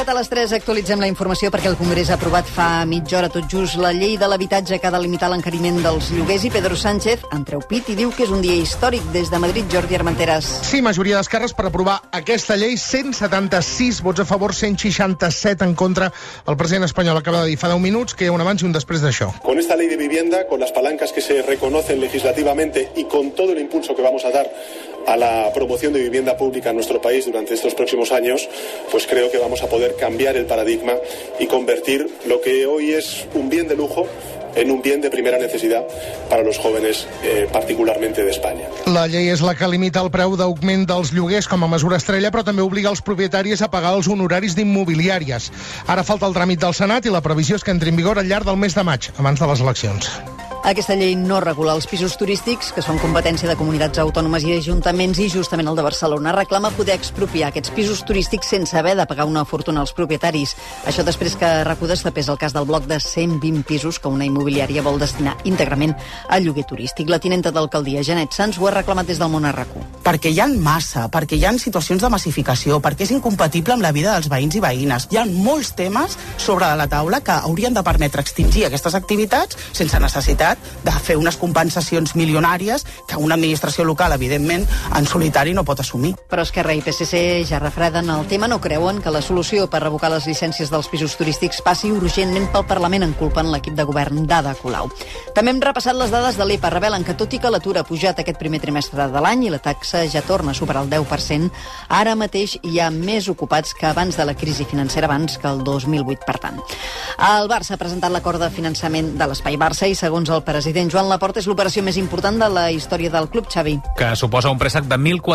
quart a les 3 actualitzem la informació perquè el Congrés ha aprovat fa mitja hora tot just la llei de l'habitatge que ha de limitar l'encariment dels lloguers i Pedro Sánchez en treu pit i diu que és un dia històric. Des de Madrid, Jordi Armenteres. Sí, majoria d'esquerres per aprovar aquesta llei, 176 vots a favor, 167 en contra. El president espanyol acaba de dir fa 10 minuts que hi ha un abans i un després d'això. Con esta ley de vivienda, con las palancas que se reconocen legislativamente y con todo el impulso que vamos a dar a la promoción de vivienda pública en nuestro país durante estos próximos años, pues creo que vamos a poder cambiar el paradigma y convertir lo que hoy es un bien de lujo en un bien de primera necesidad para los jóvenes, particularmente de España. La llei és la que limita el preu d'augment dels lloguers com a mesura estrella, però també obliga els propietaris a pagar els honoraris d'immobiliàries. Ara falta el tràmit del Senat i la previsió és que entri en vigor al llarg del mes de maig, abans de les eleccions. Aquesta llei no regula els pisos turístics, que són competència de comunitats autònomes i ajuntaments, i justament el de Barcelona reclama poder expropiar aquests pisos turístics sense haver de pagar una fortuna als propietaris. Això després que RAC1 destapés el cas del bloc de 120 pisos que una immobiliària vol destinar íntegrament al lloguer turístic. La tinenta d'alcaldia, Janet Sans, ho ha reclamat des del món a RAC1. Perquè hi ha massa, perquè hi ha situacions de massificació, perquè és incompatible amb la vida dels veïns i veïnes. Hi ha molts temes sobre la taula que haurien de permetre extingir aquestes activitats sense necessitat de fer unes compensacions milionàries que una administració local, evidentment, en solitari no pot assumir. Però Esquerra i PSC ja refreden el tema, no creuen que la solució per revocar les llicències dels pisos turístics passi urgentment pel Parlament, en culpen l'equip de govern d'Ada Colau. També hem repassat les dades de l'EPA, revelen que tot i que l'atur ha pujat aquest primer trimestre de l'any i la taxa ja torna a superar el 10%, ara mateix hi ha més ocupats que abans de la crisi financera, abans que el 2008, per tant. El Barça ha presentat l'acord de finançament de l'Espai Barça i, segons el president Joan Laporta, és l'operació més important de la història del club, Xavi. Que suposa un préssec de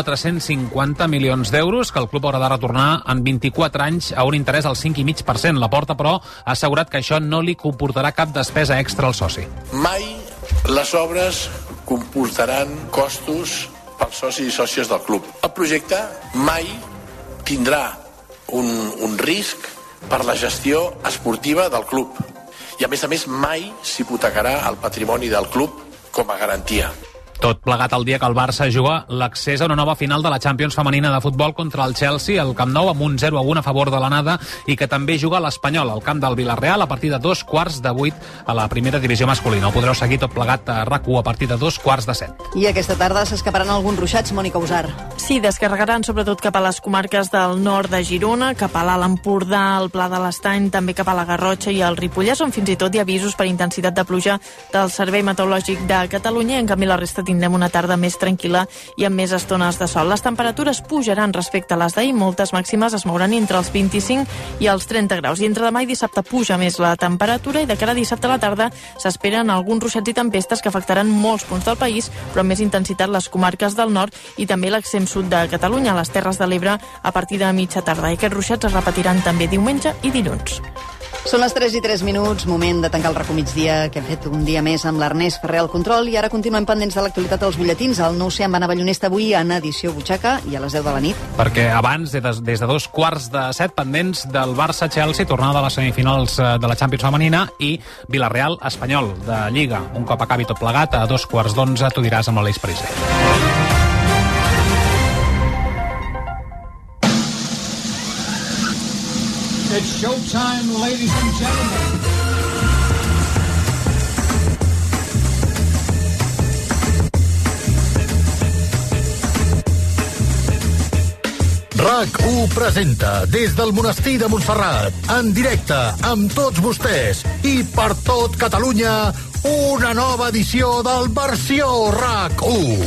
1.450 milions d'euros que el club haurà de retornar en 24 anys a un interès al 5,5%. Laporta, però, ha assegurat que això no li comportarà cap despesa extra al soci. Mai les obres comportaran costos pels socis i sòcies del club. El projecte mai tindrà un risc per la gestió esportiva del club. I, a més, mai s'hipotecarà el patrimoni del club com a garantia. Tot plegat el dia que el Barça juga l'accés a una nova final de la Champions femenina de futbol contra el Chelsea al Camp Nou amb un 0-1 a favor de l'Anada i que també juga l'Espanyol al camp del Villarreal a partir de 7:15 a la primera divisió masculina. Ho podreu seguir tot plegat a RAC1 a partir de 7:15. I aquesta tarda s'escaparan alguns ruixats, Mònica Usar. Sí, descarregaran sobretot cap a les comarques del nord de Girona, cap a l'Alt Empordà, el Pla de l'Estany, també cap a la Garrotxa i el Ripollès, on fins i tot hi ha avisos per intensitat de pluja del Servei Meteorològic de Catalunya. En canvi, la resta tindrem una tarda més tranquil·la i amb més estones de sol. Les temperatures pujaran respecte a les d'ahir, moltes màximes es mouran entre els 25 i els 30 graus. I entre demà i dissabte puja més la temperatura i de cara a dissabte a la tarda s'esperen alguns ruixats i tempestes que afectaran molts punts del país, però amb més intensitat les comarques del nord i també l'extrem sud de Catalunya, les Terres de l'Ebre, a partir de mitja tarda. I aquests ruixats es repetiran també diumenge i dilluns. Són les 3:03, moment de tancar el RAC1 migdia, que hem fet un dia més amb l'Ernest Ferrer al control, i ara continuem pendents de l'actualitat dels butlletins. El 9C amb Anna Ballonesta avui en edició Butxaca i a les 10 de la nit. Perquè abans, des de 7:15, pendents del Barça-Chelsea, tornada a les semifinals de la Champions femenina, i Villarreal-Espanyol de Lliga. Un cop acabi tot plegat, a 11:15, t'ho diràs amb l'Aleix Pariser. It's showtime, ladies and gentlemen. RAC1 presenta des del monestir de Montserrat, en directe amb tots vostès i per tot Catalunya, una nova edició del Versió RAC1.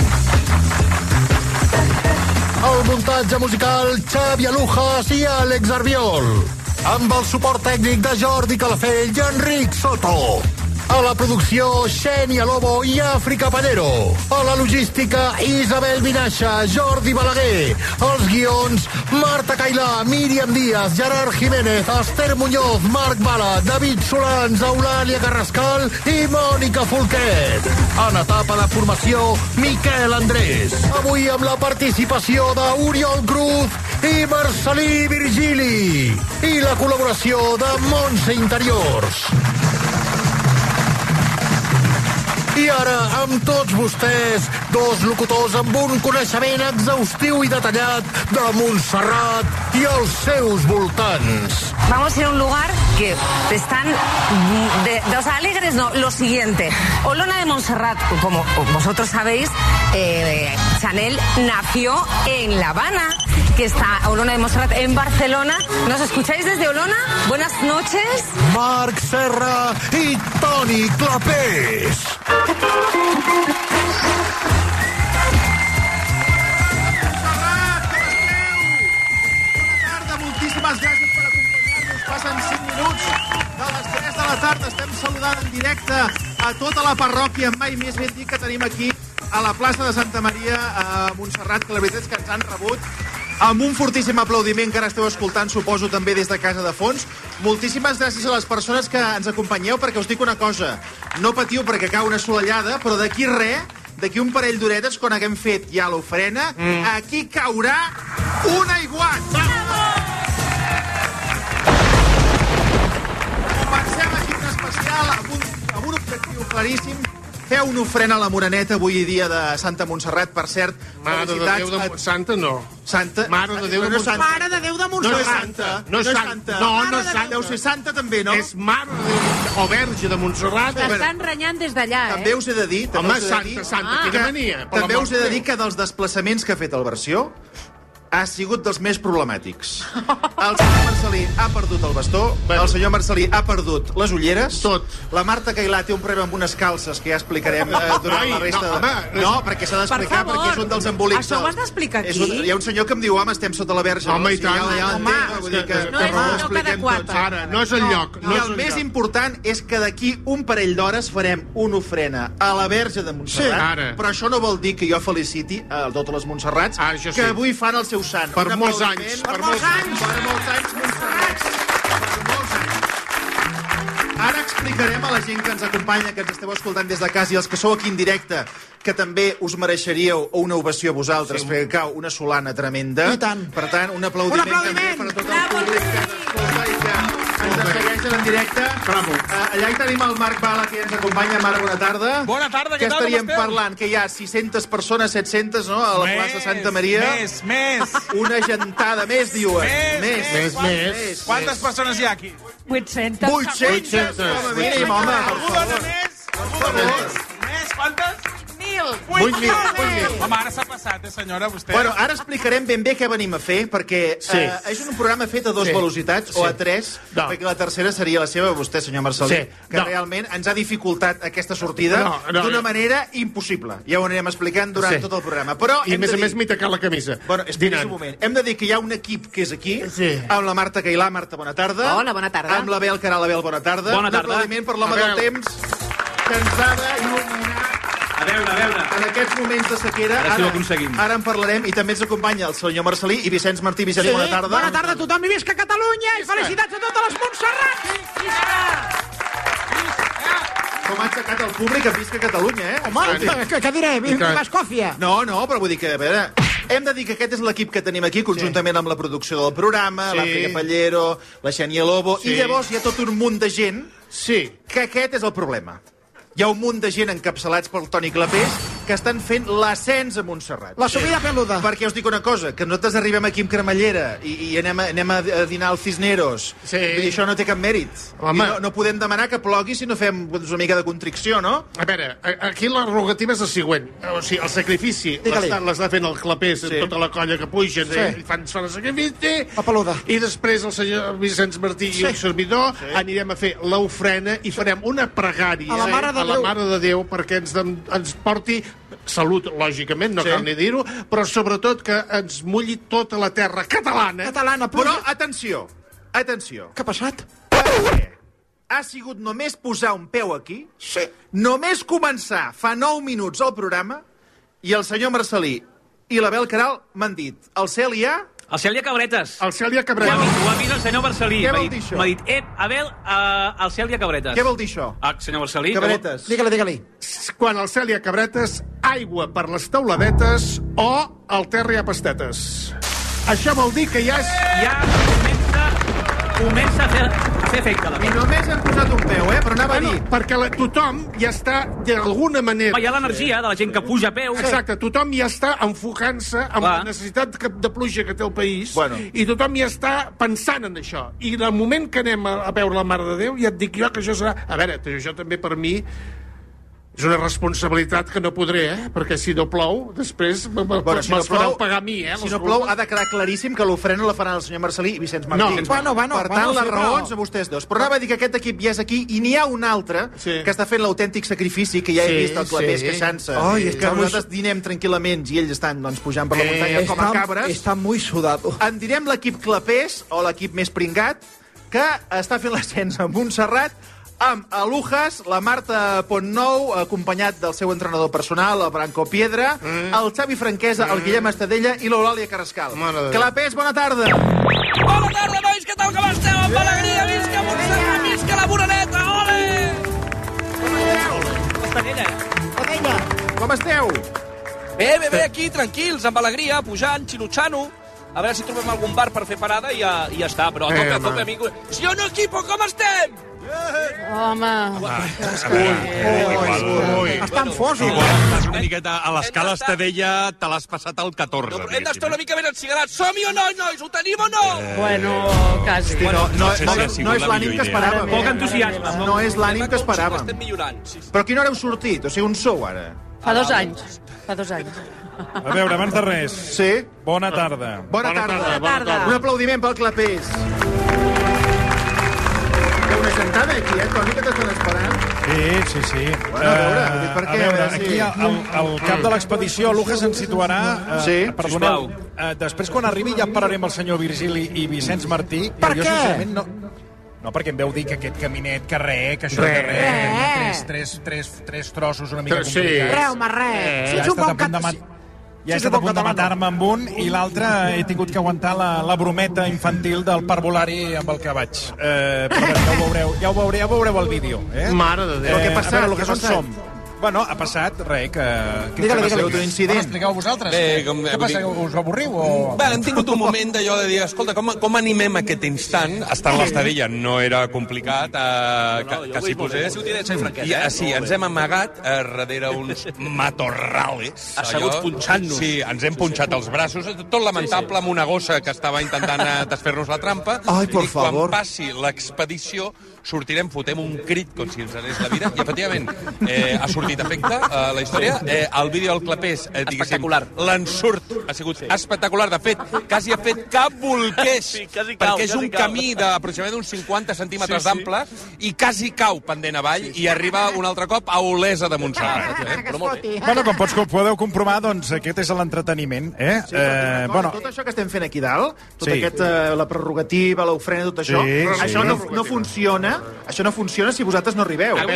El muntatge musical Xavi Alujas i Àlex Arbiol, amb el suport tècnic de Jordi Calafell i Enric Soto. A la producció, Xènia Lobo i Àfrica Panero. A la logística, Isabel Vinaixa, Jordi Balaguer. Els guions, Marta Cailà, Míriam Díaz, Gerard Jiménez, Esther Muñoz, Marc Bala, David Solans, Eulàlia Carrascal i Mònica Folquet. En etapa de formació, Miquel Andrés. Avui amb la participació d'Oriol Cruz i Marcelí Virgili. I la col·laboració de Montse Interiors. I ara, amb tots vostès, dos locutors amb un coneixement exhaustiu i detallat de Montserrat i els seus voltants. Vamos a ir a un lugar que están de los alegres, no, lo siguiente. Olona de Montserrat, como vosotros sabéis, Chanel nació en La Habana, que está Olona de Montserrat en Barcelona. ¿Nos escucháis desde Olona? Buenas noches. Marc Serra i Toni Clapés. Moltíssimes gràcies per acompanyar-nos. Passen 5 minuts de les 3 de la tarda. Estem saludant en directe a tota la parròquia. Mai més ben dit que tenim aquí a la plaça de Santa Maria a Montserrat, que la veritat és que ens han rebut amb un fortíssim aplaudiment que ara esteu escoltant, suposo, també des de casa de fons. Moltíssimes gràcies a les persones que ens acompanyeu, perquè us dic una cosa. No patiu perquè cau una assolellada, però d'aquí res, d'aquí un parell d'horetes, quan haguem fet ja l'ofrena, aquí caurà un aiguat. Comencem aquí un especial amb un objectiu claríssim. Feu una ofrena a la Moreneta avui dia de Santa Montserrat, per cert. Mare de Déu de Montserrat. Santa no. Santa? Mare de Déu de Montserrat. Mare de Déu de Montserrat. No és santa. No és santa. No és santa. Deu ser santa també, no? És Mare de Déu o Verge de Montserrat. T'estan renyant des d'allà, També us he de dir... Home, santa, quina mania. També us he de dir que dels desplaçaments que ha fet el Versió ha sigut dels més problemàtics. El senyor Marcelí ha perdut el bastó, el senyor Marcelí ha perdut les ulleres, tot. La Marta Cailà té un problema amb unes calces que ja explicarem durant la resta de... No, perquè s'ha d'explicar, perquè és un dels embolics. Això ho has d'explicar aquí? Hi ha un senyor que em diu, home, estem sota la verge. Home, i tant. Ara, no és el lloc. I el més important és que d'aquí un parell d'hores farem una ofrena a la Verge de Montserrat, però això no vol dir que jo feliciti a totes les Montserrats que avui fan el seu sant. Per molts anys. Per molts anys, Montserrat. Per molts anys. Ara explicarem a la gent que ens acompanya, que ens esteu escoltant des de casa, i els que sou aquí en directe, que també us mereixeríeu una ovació a vosaltres, perquè cau una solana tremenda. I tant. Per tant, un aplaudiment també per a tot el públic que ens escolta i que ens segueixen en directe. Bravo. Allà hi tenim el Marc Bala, que ens acompanya. Marc, bona tarda. Bona tarda, què tal? Què estaríem parlant? Que hi ha 600 persones, 700, no?, a la plaça Santa Maria. Més. Una gentada més, diuen. Més. Quantes persones hi ha aquí? 800. 800. Com a mínim, home, per favor. Més? Quantes? 8.000. Home, ara s'ha passat, senyora, vostè. Bueno, ara explicarem ben bé què venim a fer, perquè és un programa fet a dues velocitats, o a tres, perquè la tercera seria la seva, vostè, senyor Marcelí, que realment ens ha dificultat aquesta sortida d'una manera impossible. Ja ho anirem explicant durant tot el programa. Però I a més a més m'hi tacat la camisa. Bueno, espera un moment. Hem de dir que hi ha un equip que és aquí, amb la Marta Cailà. Marta, bona tarda. Hola, bona tarda. Amb l'Abel Caral. Abel, bona tarda. Bona tarda. Un aplaudiment per l'home del temps, que ens ha d'il·luminar a veure. En aquests moments de sequera. Ara en parlarem, i també ens acompanya el senyor Marcelí i Vicenç Martí. Vicenç, bona tarda. Bona tarda a tothom i visca Catalunya i felicitats a totes les Montserrat. Com ha aixecat el públic a Visca Catalunya, eh? Home, què diré? Visca Escòcia. No, però vull dir que, a veure, hem de dir que aquest és l'equip que tenim aquí, conjuntament amb la producció del programa, l'Àfrica Pallero, la Xènia Lobo, i llavors hi ha tot un munt de gent que aquest és el problema. Hi ha un munt de gent encapçalats pel Toni Clapés que estan fent l'ascens a Montserrat. La subida peluda. Perquè us dic una cosa, que nosaltres arribem aquí amb cremallera i anem a dinar al Cisneros. Vull dir, això no té cap mèrit. No podem demanar que plogui si no fem una mica de contricció, no? A veure, aquí la rogativa és la següent. O sigui, el sacrifici l'està fent el Clapés, tota la colla que pugen, fan el sacrifici, i després el senyor Vicenç Martí i el servidor anirem a fer l'ofrena i farem una pregària a la Mare de Déu perquè ens porti salut, lògicament, no cal ni dir-ho, però sobretot que ens mulli tota la terra catalana. Però, atenció. Què ha passat? Perquè ha sigut només posar un peu aquí, només començar fa 9 minuts el programa, i el senyor Marcelí i l'Abel Caral m'han dit, al cel hi ha... Al cel hi ha cabretes. Al cel hi ha cabretes. Ho ha vist el senyor Marcelí. Què vol dir això? M'ha dit, Abel, al cel hi ha cabretes. Què vol dir això? Senyor Marcelí. Cabretes. Digue-li. Quan al cel hi ha cabretes, aigua per les teuladetes o al terra hi ha pastetes. Això vol dir que ja és... Ja comença a fer... fer efecte. I només hem posat un peu, però anava a dir... Perquè tothom ja està, d'alguna manera... Hi ha l'energia de la gent que puja a peu. Exacte, tothom ja està enfocant-se en la necessitat de pluja que té el país, i tothom ja està pensant en això. I en el moment que anem a veure la Mare de Déu, ja et dic jo que això serà... A veure, això també per mi és una responsabilitat que no podré, perquè si no plou, després me'ls fareu pagar a mi, Si no plou, ha de quedar claríssim que l'ofrena la faran el senyor Marcelí i Vicenç Martí. Per tant, les raons a vostès dos. Però anava a dir que aquest equip ja és aquí i n'hi ha un altre que està fent l'autèntic sacrifici, que ja he vist el Clapés queixant-se, que nosaltres dinem tranquil·lament i ells estan pujant per la muntanya com a cabres. Està muy sudado. En direm l'equip Clapés, o l'equip més pringat, que està fent l'ascens a Montserrat, amb Alujas, la Marta Pontnou, acompanyat del seu entrenador personal, el Branco Piedra, el Xavi Franquesa, el Guillem Estadella i l'Eulàlia Carrascal. Clapés, bona tarda! Bona tarda, nois, què tal, com esteu? Amb alegria, visca Montserrat, visca la Moreneta, ole! Com esteu? Bé, aquí, tranquils, amb alegria, pujant, xinutxano. A veure si trobem algun bar per fer parada i ja està, però a tope, amigo. Sió no, equipo, com estem? Home... Estan fosos. Estàs una miqueta a l'escala Estadella, te l'has passat al 14. Hem d'estar una mica més encigarats. Som-hi o no, nois? Ho tenim o no? Bueno, quasi. No és l'ànim que esperàvem. Poc entusiasme. No és l'ànim que esperàvem. Estem millorant. Però a quina hora heu sortit? O sigui, on sou ara? Fa 2 anys. Fa 2 anys. A veure, abans de res. Sí? Bona tarda. Bona tarda. Un aplaudiment pel Clapés. Hi ha una sentada aquí, Toni, que t'estan esperant. Sí. Bueno, a veure, aquí el cap de l'expedició, Lujas, ens situarà... Perdoneu, després quan arribi ja parlarem amb el senyor Virgili i Vicenç Martí. Per què? No, perquè em veu dir que aquest caminet, que això de res, tres trossos una mica complicats. Reu-me, res. Si ets un bon cap... Ja he estat a punt de matar-me amb un i l'altre he tingut que aguantar la brometa infantil del parvulari amb el que vaig. Però ja ho veureu al vídeo. Mare de Déu. Què ha passat? Què on som? Bueno, ha passat, res, que... Digue-li, un incident. Expliqueu vosaltres. Què passa, us avorriu o...? Bé, hem tingut un moment d'allò de dir, escolta, com animem aquest instant? Estar a l'Estadella no era complicat, que s'hi posés. Sí, ens hem amagat darrere uns matorrales. Asseguts punxant-nos. Sí, ens hem punxat els braços, tot lamentable, amb una gossa que estava intentant desfer-nos la trampa. Ai, por favor. Quan passi l'expedició, sortirem, fotem un crit com si ens anés la vida, i efectivament ha sortit efecte la història. El vídeo del Clapés, espectacular. L'ensurt ha sigut espectacular. De fet, quasi ha fet cap bolquers, perquè és un camí d'aproximadament uns 50 centímetres d'ample, i quasi cau pendent avall, i arriba un altre cop a Olesa de Montserrat. Bueno, com podeu comprovar, doncs aquest és l'entreteniment. Tot això que estem fent aquí dalt, la prerrogativa, l'ofrena, tot això, això no funciona. Això no funciona si vosaltres no arribeu. A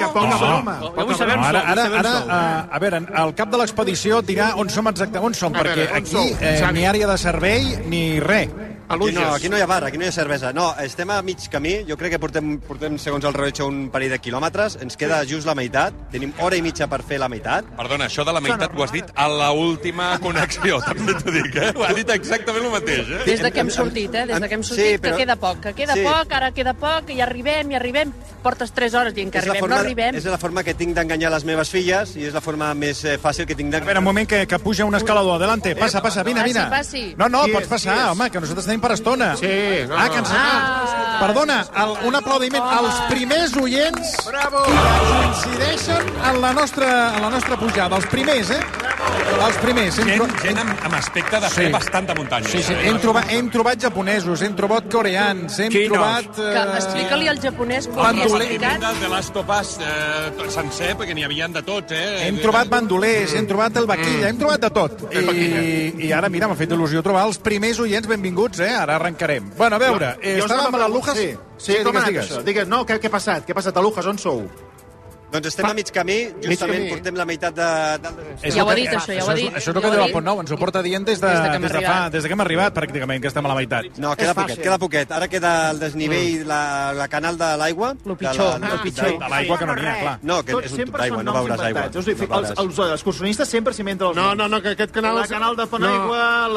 veure, el cap de l'expedició dirà on som exactament, perquè aquí ni àrea de servei ni res. Aquí no hi ha bar, aquí no hi ha cervesa. No, estem a mig camí, jo crec que portem segons el rellotge, un parell de quilòmetres, ens queda just la meitat, tenim hora i mitja per fer la meitat. Perdona, això de la meitat ho has dit a l'última connexió, també t'ho dic, Ho ha dit exactament el mateix, Des de que hem sortit, que queda poc, ara queda poc, i arribem, portes 3 hores dient que arribem, no arribem. És la forma que tinc d'enganyar les meves filles i és la forma més fàcil que tinc d'enganyar. A veure, un moment que puja un escalador, adelante, passa, vine. Passi. No, pots passar, home, que nosaltres tenim per estona. Sí, Perdona, un aplaudiment als primers oients que coincideixen en la nostra pujada. Els primers, Els primers. Gent amb aspecte de fer bastant de muntanya. Sí, hem trobat japonesos, hem trobat coreans, hem trobat... Explica-li al japonès com li has explicat. De les topes sencer, perquè n'hi havien de tots, Hem trobat bandolers, hem trobat el vaquilla, hem trobat de tot. I ara, mira, m'ha fet il·lusió trobar els primers oients benvinguts, Ara arrencarem. Bueno, a veure, estàvem a les Lujas... Sí, digues. No, què ha passat? Què ha passat a Lujas? On sou? Doncs estem a mig camí, justament portem la meitat de... Ja ho ha dit, això, ja ho ha dit. Això és el que diu el Pont Nou, ens ho porta dient des de que hem arribat, pràcticament, que estem a la meitat. No, queda poquet. Ara queda el desnivell, la canal de l'aigua. Lo pitjor. De l'aigua que no n'hi ha, clar. No, que és un tub d'aigua, no beuràs aigua. Els excursionistes sempre s'inventen els noms. No, que aquest canal... La canal de Fonaigua,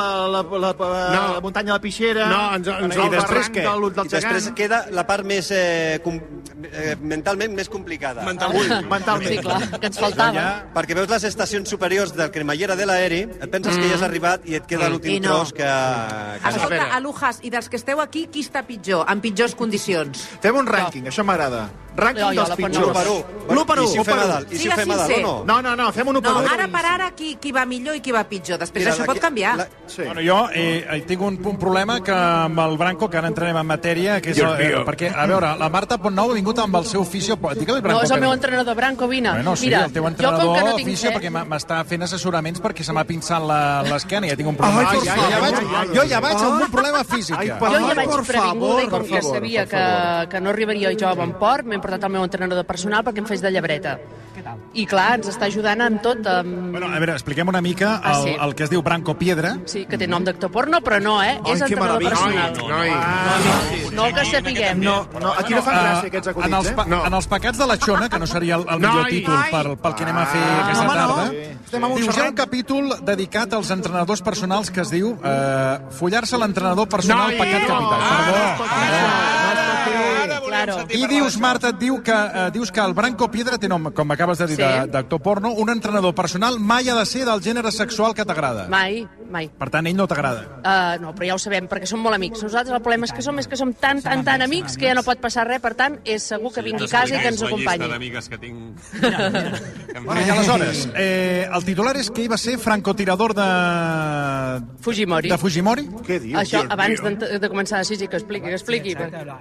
la muntanya de la Pixera... I després què? I després queda la part més... mentalment més complicada. Mentalment. Sí, clar, que ens faltava. Perquè veus les estacions superiors del cremallera de l'aeri, et penses que ja has arribat i et queda l'últim tros que... Escolta, Alujas, i dels que esteu aquí, qui està pitjor, en pitjors condicions? Fem un rànquing, això m'agrada. Rànquing dels pitjors. L'1 per 1. I si ho fem a dalt o no? No, fem un 1 per 1. No, ara per ara, qui va millor i qui va pitjor. Després això pot canviar. Bueno, jo tinc un problema que amb el Branco, que ara entrenem en matèria, que és... Perquè, a veure, la Marta Pontnou ha vingut amb el seu oficio... No, és el meu entrenador, Branco, vine. Bueno, sí, el teu entrenador oficio, perquè m'està fent assessoraments perquè se m'ha pinçat l'esquena i ja tinc un problema físic. Jo ja vaig amb un problema físic. Jo ja vaig previnguda i com que sabia que no arribaria jo a bon port, m'he portat el meu entrenador personal perquè em fes de llebreta. I clar, ens està ajudant en tot. Bueno, a veure, expliquem una mica el que es diu Branco Piedra. Sí, que té nom d'actor porno, però no, és entrenador personal. No el que sapiguem. No, aquí no fan gràcia aquests acudits, En els pecats de la Xona, que no seria el millor títol pel que anem a fer aquesta tarda, dius, hi ha un capítol dedicat als entrenadors personals que es diu follar-se l'entrenador personal pecat capital. Claro. I dius, Marta, dius que el Branco Piedra té nom, com acabes de dir, d'actor porno. Un entrenador personal mai ha de ser del gènere sexual que t'agrada. Mai. Per tant, ell no t'agrada. No, però ja ho sabem, perquè som molt amics. Nosaltres el problema és que som tan amics que ja no pot passar res, per tant, és segur que vingui a casa i que ens acompanyi. La llista d'amigues que tinc... Bueno, i aleshores, el titular és que ell va ser francotirador de... Fujimori. De Fujimori? Què dius? Això, abans de començar, sí, que expliqui.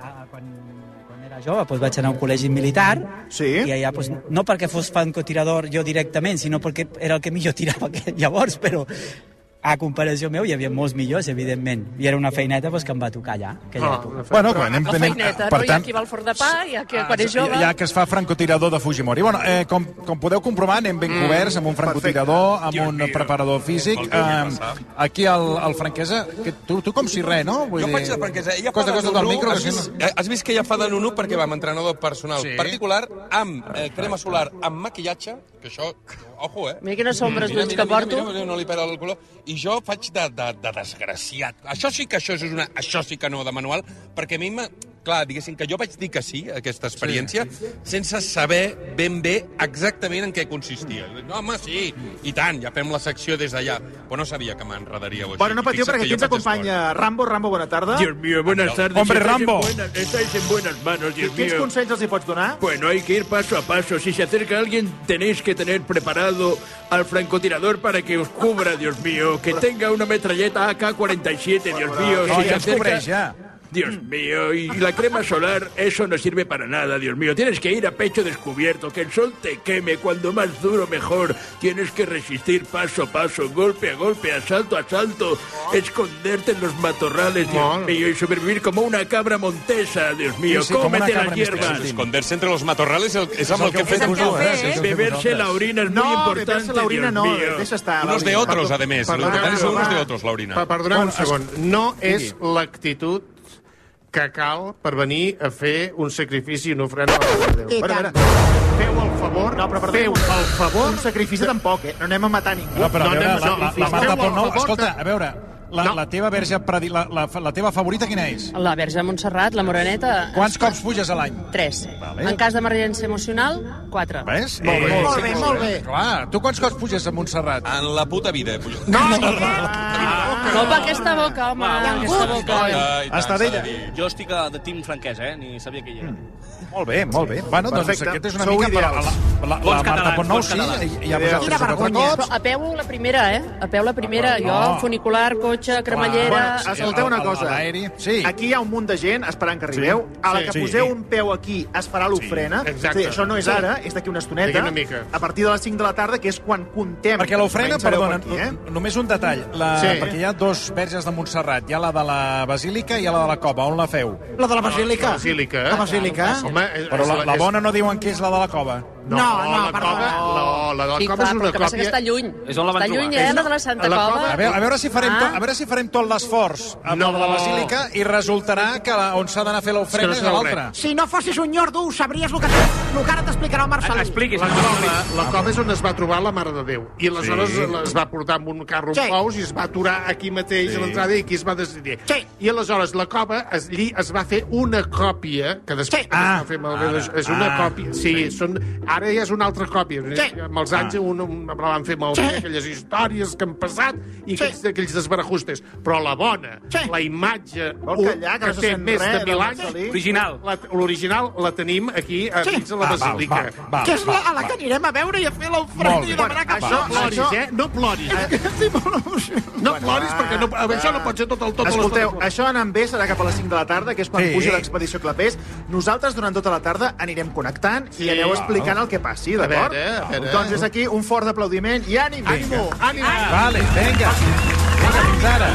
Quan era jove vaig anar a un col·legi militar i allà, no perquè fos francotirador jo directament, sinó perquè era el que millor tirava llavors, però a comparació meu hi havia molts millors, evidentment, i era una feineta que em va tocar allà. Bueno, anem... La feineta, no? Hi ha qui va al forn de pa, hi ha qui quan és jove... Ja que es fa francotirador de Fujimori. Bueno, com podeu comprovar, anem ben coberts, amb un francotirador, amb un preparador físic. Aquí el Franquesa, tu com si res, no? Jo faig la Franquesa. Ella fa de nunu, has vist que ella fa de nunu perquè va amb entrenador personal particular, amb crema solar, amb maquillatge, que això... Ojo, Mira quines sombres d'ulls que porto. Mira, no li perd el color. I jo faig de desgraciat. Això sí que no, de manual, perquè a mi clar, diguéssim que jo vaig dir que sí a aquesta experiència sense saber ben bé exactament en què consistia. No, home, sí, i tant, ja fem la secció des d'allà. Però no sabia que m'enredaríeu així. Bueno, no patiu, perquè aquí ens acompanya Rambo. Rambo, bona tarda. Dios mío, buenas tardes. Hombre, Rambo. Estáis en buenas manos, Dios mío. ¿Qué consejos els hi pots donar? Bueno, hay que ir paso a paso. Si se acerca alguien, tenéis que tener preparado al francotirador para que os cubra, Dios mío. Que tenga una metralleta AK-47, Dios mío. Si se acerca... ya. Dios mío, y la crema solar, eso no sirve para nada, Dios mío. Tienes que ir a pecho descubierto, que el sol te queme, cuando más duro mejor. Tienes que resistir paso a paso, golpe a golpe, asalto a asalto, esconderte en los matorrales, Dios mío, y sobrevivir como una cabra montesa, Dios mío. Cómete las hierbas. Esconderse entre los matorrales és amb el que fem vosaltres. Beberse la orina es muy importante, beberse la orina Dios mío. Unos de otros, además. Los detalles son unos de otros, la orina. Perdoneu un segon. No és l'actitud que cal per venir a fer un sacrifici i una ofrena a la Déu. Feu el favor, feu el favor... Un sacrifici tampoc, no anem a matar ningú. No, però a veure, la Marta Pontnou... Escolta, a veure, la teva verge, la teva favorita quina és? La verge de Montserrat, la moreneta. Quants cops puges a l'any? 3. En cas d'emergència emocional, 4. Ves? Molt bé. Clar, tu quants cops puges a Montserrat? En la puta vida. No, per aquesta boca, home. Aquesta boca. Està d'ella. Jo estic de team franquesa, ni sabia que hi era. Molt bé, molt bé. Bueno, doncs aquest és una mica... La Marta Pontnou, sí, i a vosaltres un altre cop. A peu la primera, A peu la primera. Jo, funicular, cotxe, cremallera... Escolteu una cosa. Aquí hi ha un munt de gent esperant que arribeu. A la que poseu un peu aquí es farà l'ofrena. Això no és ara, és d'aquí una estoneta. A partir de les 5 de la tarda, que és quan contem... Perquè l'ofrena, perdona, només un detall. Perquè hi ha dos verges de Montserrat. Hi ha la de la Basílica i hi ha la de la Cova. On la feu? La de la Basílica. La Basílica. Però la bona no diuen que és la de la Cova. la cova és una còpia. El que passa que està lluny. És on la van està lluny, trobar. la de la Santa Cova. A veure si farem tot l'esforç amb la basílica i resultarà que on s'ha d'anar a fer l'ofrena és a l'altra. Si no fossis un nyordo, ho sabries el que ara t'explicarà el Marcelí. Expliquis. La cova és on es va trobar la Mare de Déu. I aleshores es va portar amb un carro amb pous i es va aturar aquí mateix a l'entrada i aquí es va decidir. I aleshores la cova, allí es va fer una còpia, que després es va fer malbé, és una còpia. Sí, ara ja és una altra còpia. Amb els anys la van fer malbé, aquelles històries que han passat i aquells desbarajustes. Però la bona, la imatge que té més de 1.000 anys, l'original la tenim aquí a dins de la basílica. Que és a la que anirem a veure i a fer l'ofrena i demanar cap no ploris, No ploris, perquè això no pot ser tot l'estona. Escolteu, això anant bé serà cap a les 5 de la tarda, que és quan puja l'expedició Clapés. Nosaltres, durant tota la tarda, anirem connectant i aneu explicant el que passi, d'acord? Doncs és aquí un fort aplaudiment i ànim! Ànim! Vale, vinga, fins ara.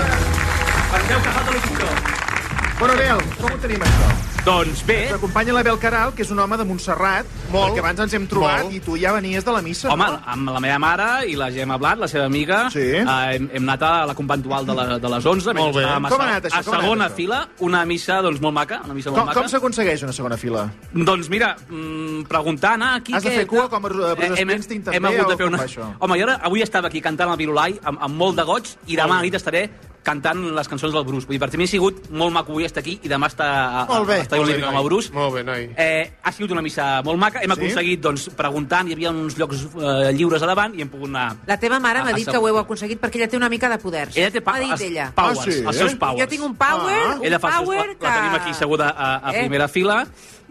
Penseu que falta l'ofició. Bueno, Abel, com ho tenim, això? Doncs bé... Ens acompanya l'Abel Caral, que és un home de Montserrat, perquè abans ens hem trobat i tu ja venies de la missa. Home, amb la meva mare i la Gemma Blat, la seva amiga, hem anat a la conventual de les 11. Molt bé. Com ha anat això? A segona fila, una missa molt maca. Com s'aconsegueix una segona fila? Doncs mira, preguntant aquí... Has de fer cua com a Bruce Springsteen també? Hem hagut de fer una... Home, jo avui estava aquí cantant el Virulai amb molt de goig i demà a nit estaré cantant les cançons del Bruce. Vull dir, per mi ha sigut molt maco avui estar aquí i demà estar olímpic amb el Bruce. Molt bé, noi. Ha sigut una missa molt maca. Hem aconseguit, doncs, preguntant, hi havia uns llocs lliures a davant i hem pogut anar... La teva mare m'ha dit que ho heu aconseguit perquè ella té una mica de poders. Ella té powers, els seus powers. Jo tinc un power, que... La tenim aquí asseguda a primera fila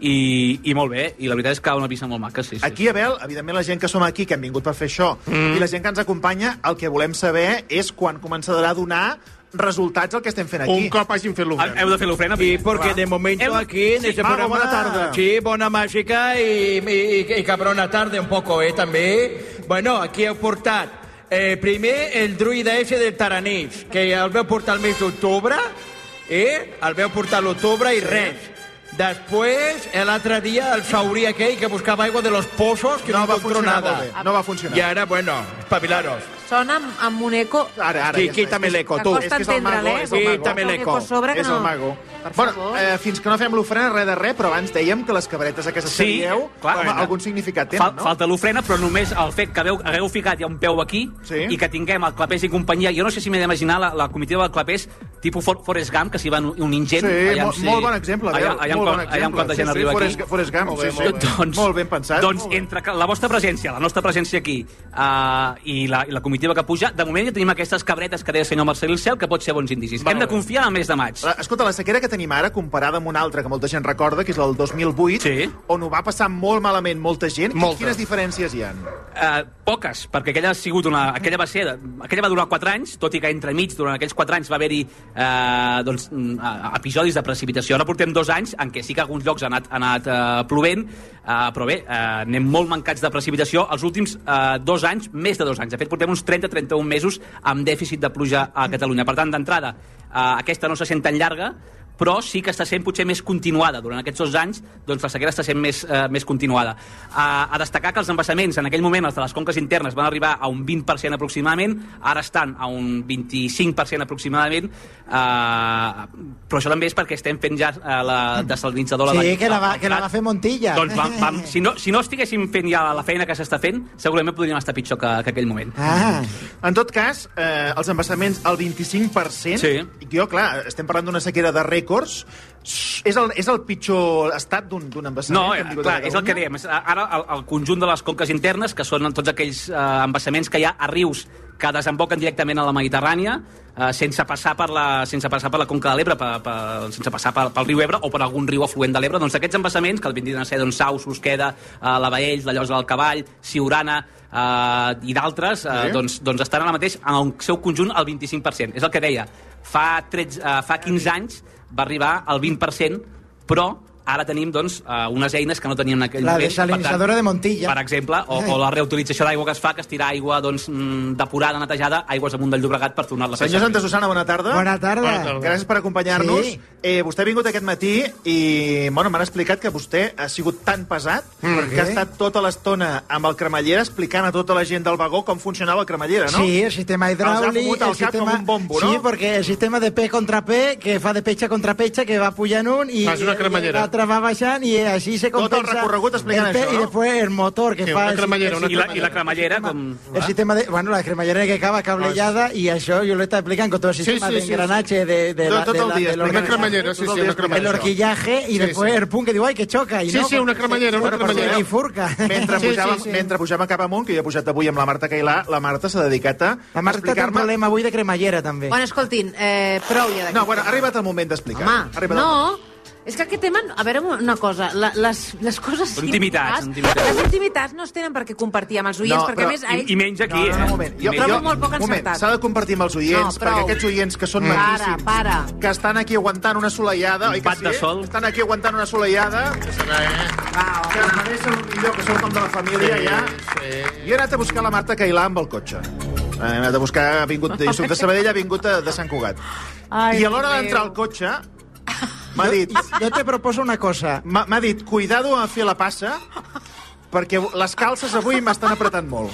i molt bé, i la veritat és que una missa molt maca, sí. Aquí, Abel, evidentment la gent que som aquí, que hem vingut per fer això, i la gent que ens acompanya, el que volem saber és quan començarà a donar resultats el que estem fent aquí. Un cop hagin fet l'ofrena. Heu de fer l'ofrena. Sí, porque de momento aquí en este programa... Bona tarda. Sí, bona màgica i cabrona tarda un poco, també. Bueno, aquí heu portat primer el druida ese del Taranís, que el veu portar el mes d'octubre, el veu portar l'octubre i res. Després, l'altre dia, el saurí aquell que buscava aigua de los pozos, que no va funcionar nada. No va funcionar. I ara, bueno, espavilaros. Sona amb un eco... Ara, sí, quítame l'eco, tu. És que és el mago, Quítame l'eco. És el mago. Bueno, fins que no fem l'ofrena, res de res, però abans dèiem que les cabretes aquestes que dieu, algun significat tenen, no? Falta l'ofrena, però només el fet que hagueu ficat ja un peu aquí i que tinguem el Clapés i companyia. Jo no sé si m'he d'imaginar la comitiva del Clapés tipus Forrest Gump, que s'hi va un ingent. Sí, molt bon exemple, allà on quanta gent arriba aquí. Forrest Gump, molt ben pensat. Doncs entre la vostra presència, la nostra presència aquí i la comitiva que puja, de moment ja tenim aquestes cabretes que deia el senyor Marcelí Cel, que pot ser bons indicis. Hem de confiar en el mes de maig. Escolta, la sequera que tenim ara, comparada amb una altra que molta gent recorda, que és la del 2008, on ho va passar molt malament molta gent, quines diferències hi ha? Poques, perquè aquella va durar 4 anys, tot i que entremig, durant aquells 4 anys va haver-hi episodis de precipitació. Ara portem 2 anys en què sí que alguns llocs ha anat plovent, però bé, anem molt mancats de precipitació. Els últims 2 anys, més de 2 anys. De fet, portem uns 30-31 mesos amb dèficit de pluja a Catalunya. Per tant, d'entrada, aquesta no se sent tan llarga, però sí que està sent potser més continuada. Durant aquests 2 anys, doncs la sequera està sent més continuada. A destacar que els embassaments, en aquell moment, els de les conques internes, van arribar a un 20% aproximadament, ara estan a un 25% aproximadament, però això també és perquè estem fent ja la desalinitzadora. Sí, que la va fer Montilla. Doncs si no estiguéssim fent ja la feina que s'està fent, segurament podríem estar pitjor que aquell moment. En tot cas, els embassaments al 25%, i jo, clar, estem parlant d'una sequera de rècords, és el pitjor estat d'un embassament? No, clar, és el que dèiem. Ara el conjunt de les conques internes, que són tots aquells embassaments que hi ha a rius que desemboquen directament a la Mediterrània, sense passar per la conca de l'Ebre, sense passar pel riu Ebre o per algun riu afluent de l'Ebre, doncs aquests embassaments, que vindrien a ser Sau, Susqueda, la Baells, la Llosa del Cavall, Siurana i d'altres, doncs estan ara mateix en el seu conjunt al 25%. És el que deia, fa 15 anys va arribar al 20%, però ara tenim doncs, unes eines que no teníem en aquell La moment. desalinitzadora de Montilla. Per exemple, o la reutilització d'aigua que es fa, que es tira aigua depurada, netejada, aigües amunt del Llobregat per tornar-la a fer. Senyor Santa Susana, bona tarda. Bona tarda. Gràcies per acompanyar-nos. Sí. Vostè ha vingut aquest matí i m'han explicat que vostè ha sigut tan pesat que ha estat tota l'estona amb el cremallera explicant a tota la gent del vagó com funcionava el cremallera, no? Sí, el sistema hidràulic. Els ha fumut al cap com un bombo, no? Sí, perquè el sistema de P contra P, que fa de petxa contra petxa, que va pujant un i l'altre va baixant i així se compensa. Tot el recorregut explicant el P, això, no? I després el motor que fa... I la cremallera, com... El sistema de... Bueno, la cremallera que acaba cablellada i això jo l'he estat explicant con tot el sistema d'engranatge de l'horquillaje i després el punt que diu, ai, que xoca. Sí, una cremallera. I furca. Mentre pujàvem cap amunt, que jo he pujat avui amb la Marta Cailà, la Marta s'ha dedicat a explicar-me... La Marta té un problema avui de cremallera, també. Bueno, escoltin, prou ja d'aquí. No, bueno, ha arribat el moment d'explicar. Home, no... És que aquest tema... A veure, una cosa. Les coses... Intimitats. Les intimitats no es tenen per què compartir amb els oients, perquè a més... I menys aquí, Un moment. Jo trobo molt poc encertat. S'ha de compartir amb els oients, perquè aquests oients que són maquíssims, que estan aquí aguantant una assolellada... Un pat de sol. Estan aquí aguantant una assolellada... Que es mereixen un millor, que són com de la família, ja. Jo he anat a buscar la Marta Cailà amb el cotxe. He anat a buscar... Jo soc de Sabadell, ha vingut de Sant Cugat. I a l'hora d'entrar al cotxe... M'ha dit... Jo te proposo una cosa. M'ha dit, cuidado a fer la passa, perquè les calces avui m'estan apretant molt.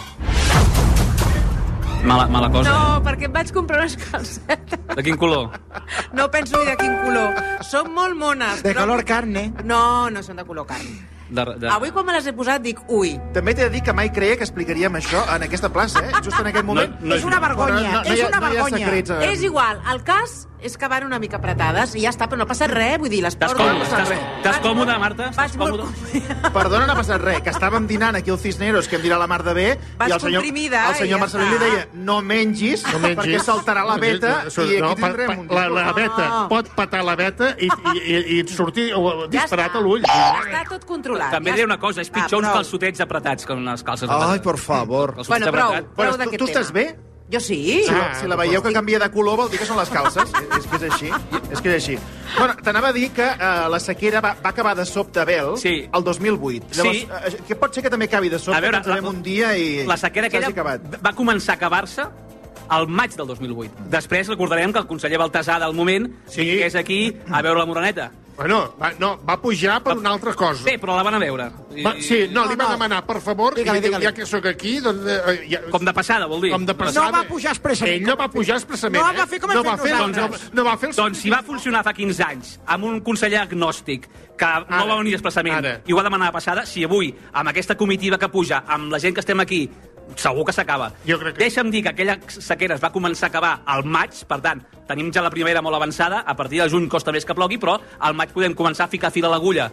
Mala cosa. No, perquè em vaig comprar unes calcetes. De quin color? No penso dir de quin color. Són molt mones. De color carne. No, no són de color carne. Avui quan me les he posat dic, ui. També t'he de dir que mai creia que explicaríem això en aquesta plaça, just en aquest moment. És una vergonya, és una vergonya. Secrets, És igual, el cas és que van una mica apretades i ja està, però no ha passat res, vull dir, les porto. Estàs còmode, Marta? Vaig molt còmode. Perdona, no ha passat res, que estàvem dinant aquí al Cisneros, que em dirà la mar de bé, i el senyor Marcelí li deia, no mengis, perquè saltarà la veta i aquí tindrem un... La veta, pot patar la veta i sortir disparat a l'ull. Està tot controlat. També diré una cosa, és pitjor uns calçotets apretats que unes calces apretades. Ai, por favor. Bueno, prou d'aquest tema. Tu estàs bé? Jo sí. Si la veieu que canvia de color vol dir que són les calces. És que és així. És que és així. Bueno, t'anava a dir que la sequera va acabar de sobte a Bel el 2008. Llavors, que pot ser que també acabi de sobte, que ens veiem un dia i... La sequera aquella va començar a acabar-se al maig del 2008. Després recordarem que el conseller Baltasar del moment vingués aquí a veure la Moreneta. Bueno, va pujar per una altra cosa. Bé, però la van a veure. Li va demanar, per favor, ja que sóc aquí... Com de passada, vol dir? No va pujar expressament. Ell no va pujar expressament. No va fer com hem fet nosaltres. No va fer el... Doncs si va funcionar fa 15 anys amb un conseller agnòstic que no va venir expressament i ho va demanar de passada, si avui, amb aquesta comitiva que puja, amb la gent que estem aquí, segur que s'acaba. Deixa'm dir que aquella sequera es va començar a acabar al maig, per tant, tenim ja la primavera molt avançada, a partir de juny costa més que plogui, però al maig podem començar a ficar fil a l'agulla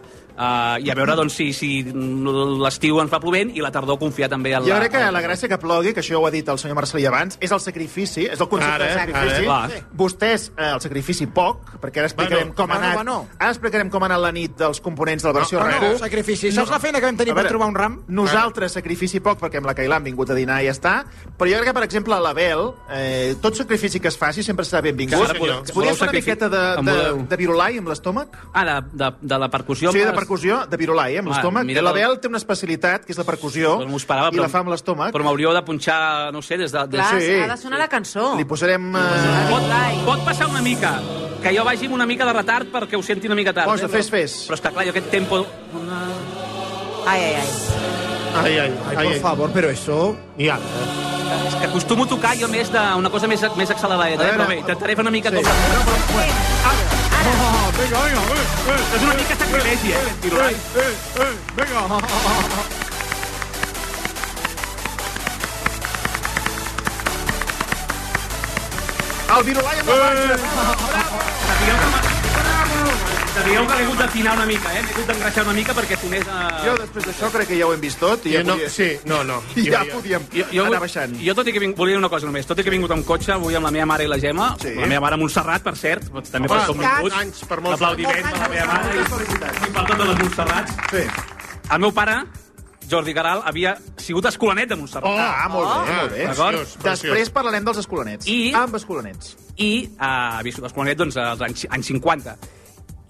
i a veure doncs, si l'estiu ens va plovent i la tardor confiar també en la... Jo crec que la gràcia que plogui, que això ho ha dit el senyor Marcelí abans, és el sacrifici, és el concepte de sacrifici. Vostès, el sacrifici poc, perquè ara explicarem com ha anat... Ara explicarem com ha anat la nit dels components de la versió rara. Sacrifici. Saps la feina que vam tenir per trobar un ram? Nosaltres, sacrifici poc, perquè amb la Cailà hem vingut a dinar i ja està, però jo crec que, per exemple, a l'Abel, tot sacrifici que es faci sempre serà benvingut. Es podria fer una miqueta de virulai amb l'estómac? De la percussió? Sí, de percussió, de virulai, amb l'estómac. L'Abel té una especialitat, que és la percussió, i la fa amb l'estómac. Però m'hauríeu de punxar, no sé, des de... Clar, ha de sonar la cançó. Li posarem... Pot passar una mica, que jo vagi amb una mica de retard perquè ho senti una mica tard. Posa, fes. Però és que, clar, jo aquest tempo... Ai. Ay, por favor, pero eso... Ja. És que acostumo a tocar jo més d'una cosa més acceleradeta, però bé, intentaré fer una mica com... És una mica sacrilegi, Vinga. El virulai amb la panxa. Sapigueu que l'he hagut d'afinar una mica, M'he hagut d'engreixar una mica perquè sonés a... Jo, després d'això, crec que ja ho hem vist tot. I ja podíem anar baixant. Jo, tot i que volia dir una cosa només, tot i que he vingut amb cotxe, avui amb la meva mare i la Gemma, la meva mare a Montserrat, per cert, també per som vinguts, l'aplaudiment per la meva mare i per totes les Montserrats. El meu pare, Jordi Caral, havia sigut escolanet de Montserrat. Molt bé. Després parlarem dels escolanets. Amb escolanets. I havia sigut escolanet, doncs, als anys 50.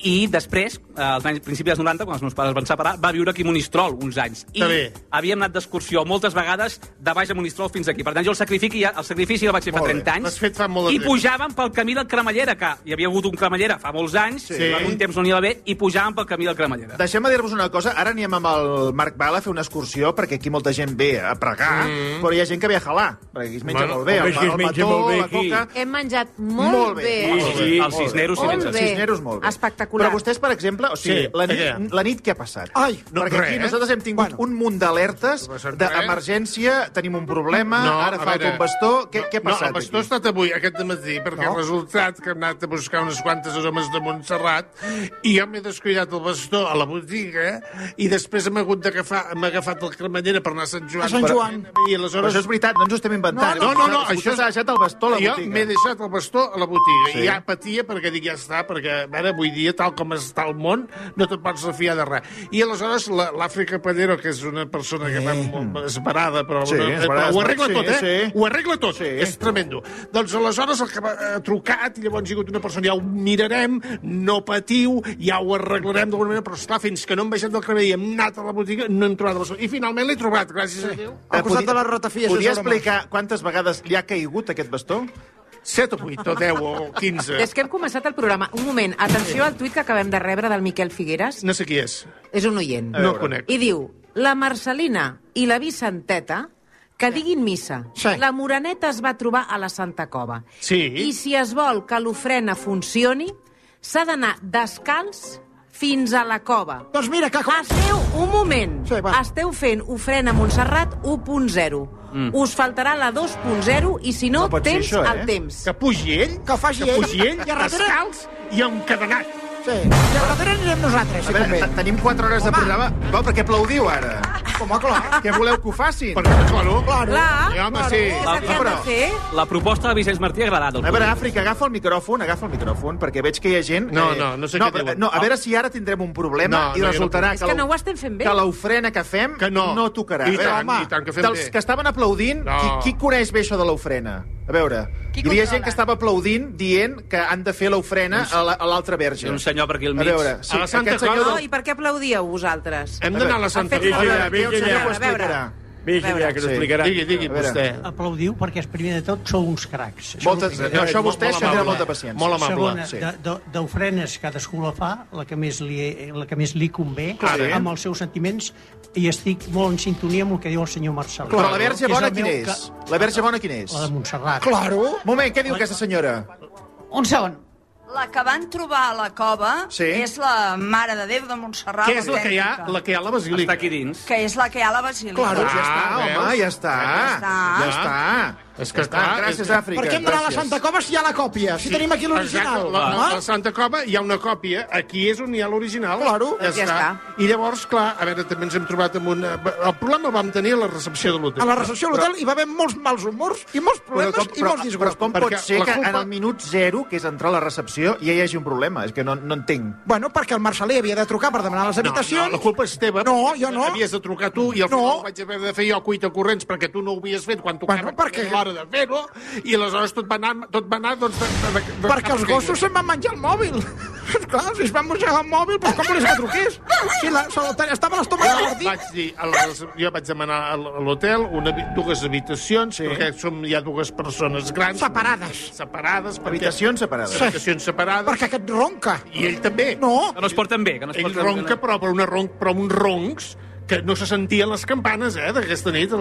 I després, als principis dels 90, quan els meus pares van separar, va viure aquí a Monistrol uns anys. I havíem anat d'excursió moltes vegades de baix a Monistrol fins aquí. Per tant, jo el sacrifici el vaig fer fa 30 anys. I pujàvem pel camí del Cremallera, que hi havia hagut un Cremallera fa molts anys, en un temps no n'hi va bé, i pujàvem pel camí del Cremallera. Deixem-me dir-vos una cosa. Ara anem amb el Marc Bala a fer una excursió, perquè aquí molta gent ve a pregar, però hi ha gent que ve a jalar, perquè aquí es menja molt bé. El mató, la coca... Hem menjat molt bé. Els cisneros, molt bé. Espectacular. Però vostès, per exemple, o sigui, la nit què ha passat? Perquè aquí nosaltres hem tingut un munt d'alertes, d'emergència, tenim un problema, ara falta un bastó... Què ha passat? No, el bastó ha estat avui, aquest dematí, perquè ha resultat que hem anat a buscar unes quantes homes de Montserrat i jo m'he descuidat el bastó a la botiga i després m'he agafat el Cremallera per anar a Sant Joan. A Sant Joan. I aleshores... Això és veritat, no ens ho estem inventant. No, això s'ha deixat el bastó a la botiga. Jo m'he deixat el bastó a la botiga i ja patia perquè dic ja està, perquè ara avui dia, tal com està el món, no te'n pots refiar de res. I aleshores l'Àfrica Padero, que és una persona que va molt esperada, però ho arregla tot, ho arregla tot, és tremendo. Doncs aleshores el que ha trucat, i llavors hi ha hagut una persona, ja ho mirarem, no patiu, ja ho arreglarem d'alguna manera, però esclar, fins que no hem baixat del cremall i hem anat a la botiga, no hem trobat el bastó. I finalment l'he trobat, gràcies a Déu. Al costat de la ratafia. Podria explicar quantes vegades li ha caigut aquest bastó? 7 o 8 o 10 o 15. És que hem començat el programa. Un moment, atenció al tuit que acabem de rebre del Miquel Figueres. No sé qui és. És un oient. No el conec. I diu, la Marcelina i la Vicenteta que diguin missa. La Moreneta es va trobar a la Santa Cova. I si es vol que l'ofrena funcioni, s'ha d'anar descalç fins a la cova. Doncs mira, que... Un moment. Esteu fent ofrena a Montserrat 1.0. Us faltarà la 2.0 i si no, tens el temps. Que pugi ell, descalç i encadenat. Sí, i a darrere anirem nosaltres. A veure, tenim 4 hores de programa. Per què aplaudiu ara? Home, clar. Què voleu que ho facin? La proposta de Vicenç Martí ha agradat. A veure, Àfrica, agafa el micròfon, perquè veig que hi ha gent... No sé què diuen. No, a veure si ara tindrem un problema i resultarà que no ho estem fent bé. Que l'ofrena que fem no tocarà. I tant que fem bé. Dels que estaven aplaudint, qui coneix bé això de l'ofrena? A veure, hi havia gent que estava aplaudint dient que han de fer l'ofrena a l'altre verge. Un senyor per aquí al mig. A veure, a la Santa Cova... I per què aplaudíeu vosaltres? Hem d'anar a la Santa Cova. Vigila, que t'ho explicarà. Digui, vostè. Aplaudiu perquè, primer de tot, sou uns cracs. Això vostè tindrà molta paciència. Molt amable. Segona, d'ofrenes cadascú la fa, la que més li convé, amb els seus sentiments, i estic molt en sintonia amb el que diu el senyor Marcelí. Però la Verge Bona quina és? La Verge Bona quina és? La de Montserrat. Claro. Moment, què diu aquesta senyora? Un segon. La que van trobar a la cova és la Mare de Déu de Montserrat. Que és la que hi ha a la basílica. Està aquí dins. Que és la que hi ha a la basílica. Claro, ja està, home, ja està. És que està. Gràcies, Àfrica. Per què hem d'anar a la Santa Cova si hi ha la còpia? Si tenim aquí l'original. A la Santa Cova hi ha una còpia. Aquí és on hi ha l'original. Claro. Ja està. I llavors, clar, a veure, també ens hem trobat amb una... El problema el vam tenir a la recepció de l'hotel. A la recepció de l'hotel hi va haver molts mals humors i molts problemes i molts disgustos. Però com pot ser que en el minut 0, que és entrar a la recepció, ja hi hagi un problema? És que no entenc. Bueno, perquè el Marcelí havia de trucar per demanar les habitacions. No, la culpa és teva. No, jo no. Havies de trucar tu i al final ho vaig haver de fer jo a cuita corrents perquè tu no ho havies fet quan tocava l'hora de fer-ho. I aleshores tot va anar doncs... Perquè els gossos se'n van menjar el mòbil. Esclar, si es van menjar el mòbil, doncs com volies que truqués? Si estava a l'estómac de Martí. Jo vaig demanar a l'hotel dues habitacions, perquè hi ha dues persones grans. Separades. Habitacions separades. Perquè aquest ronca. I ell també. No. Que no es porten bé. Ell ronca, però uns roncs que no se sentien les campanes, d'aquesta nit.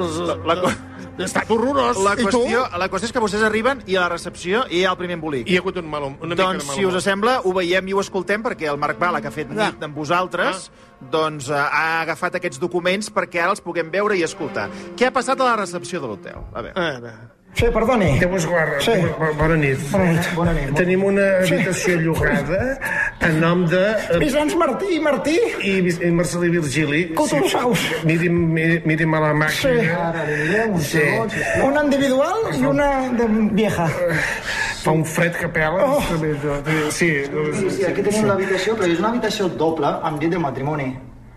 Ha estat horrorós. La qüestió és que vostès arriben i a la recepció hi ha el primer embolic. Hi ha hagut una mica de mal humor. Si us sembla, ho veiem i ho escoltem, perquè el Marc Bala, que ha fet nit amb vosaltres, doncs ha agafat aquests documents perquè ara els puguem veure i escoltar. Què ha passat a la recepció de l'hotel? A veure... Sí, perdoni. Déu us guarda. Bona nit. Tenim una habitació llogada en nom de... Vicenç Martí. I Marcelí Virgili. Que tu ho saps. Miri'm a la màquina. Sí. Una individual i una de vieja. Fa un fred que pela. Sí, aquí tenim l'habitació, però és una habitació doble amb llit de matrimoni.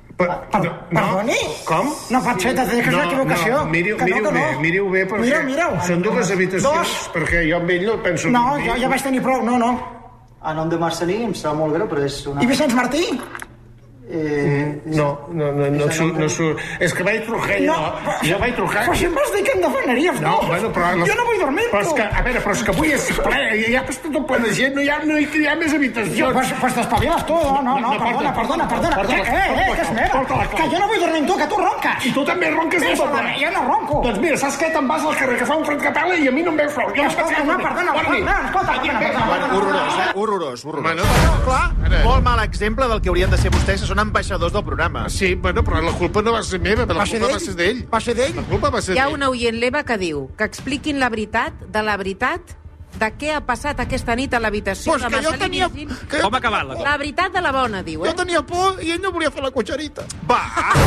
Perdoni? Com? No pot ser, que és una equivocació. Miriu bé, perquè mireu. són dues habitacions, perquè jo amb ell no penso... No, jo ja vaig tenir prou, no. A nom de Marcelí, em sap molt greu, però és una... I Vicenç Martí? No, és que vaig trucar jo vaig trucar... Però si em vas dir que em demanaries, no? Jo no vull dormir, tu. A veure, però és que avui és ple, ja està tot ple de gent, no hi ha més habitacions. Pues t'espaviles tu, no, perdona. Que és meva, que jo no vull dormir amb tu, que tu ronques. I tu també ronques de tot. Jo no ronco. Doncs mira, saps què? Te'n vas al carrer que fa un fred que pela i a mi no em veu flor. Horrorós. Clar, molt mal exemple del que haurien de ser vostès, que són ambaixadors del programa. Sí, bueno, però la culpa no va ser meva, la culpa va ser d'ell. Va ser d'ell? La culpa va ser d'ell. Hi ha una oient l'Eva que diu que expliquin la veritat de què ha passat aquesta nit a l'habitació de Marcelí Virgili. Com ha acabat? La veritat de la bona, diu, Jo tenia por i ell no volia fer la cucharita. Va!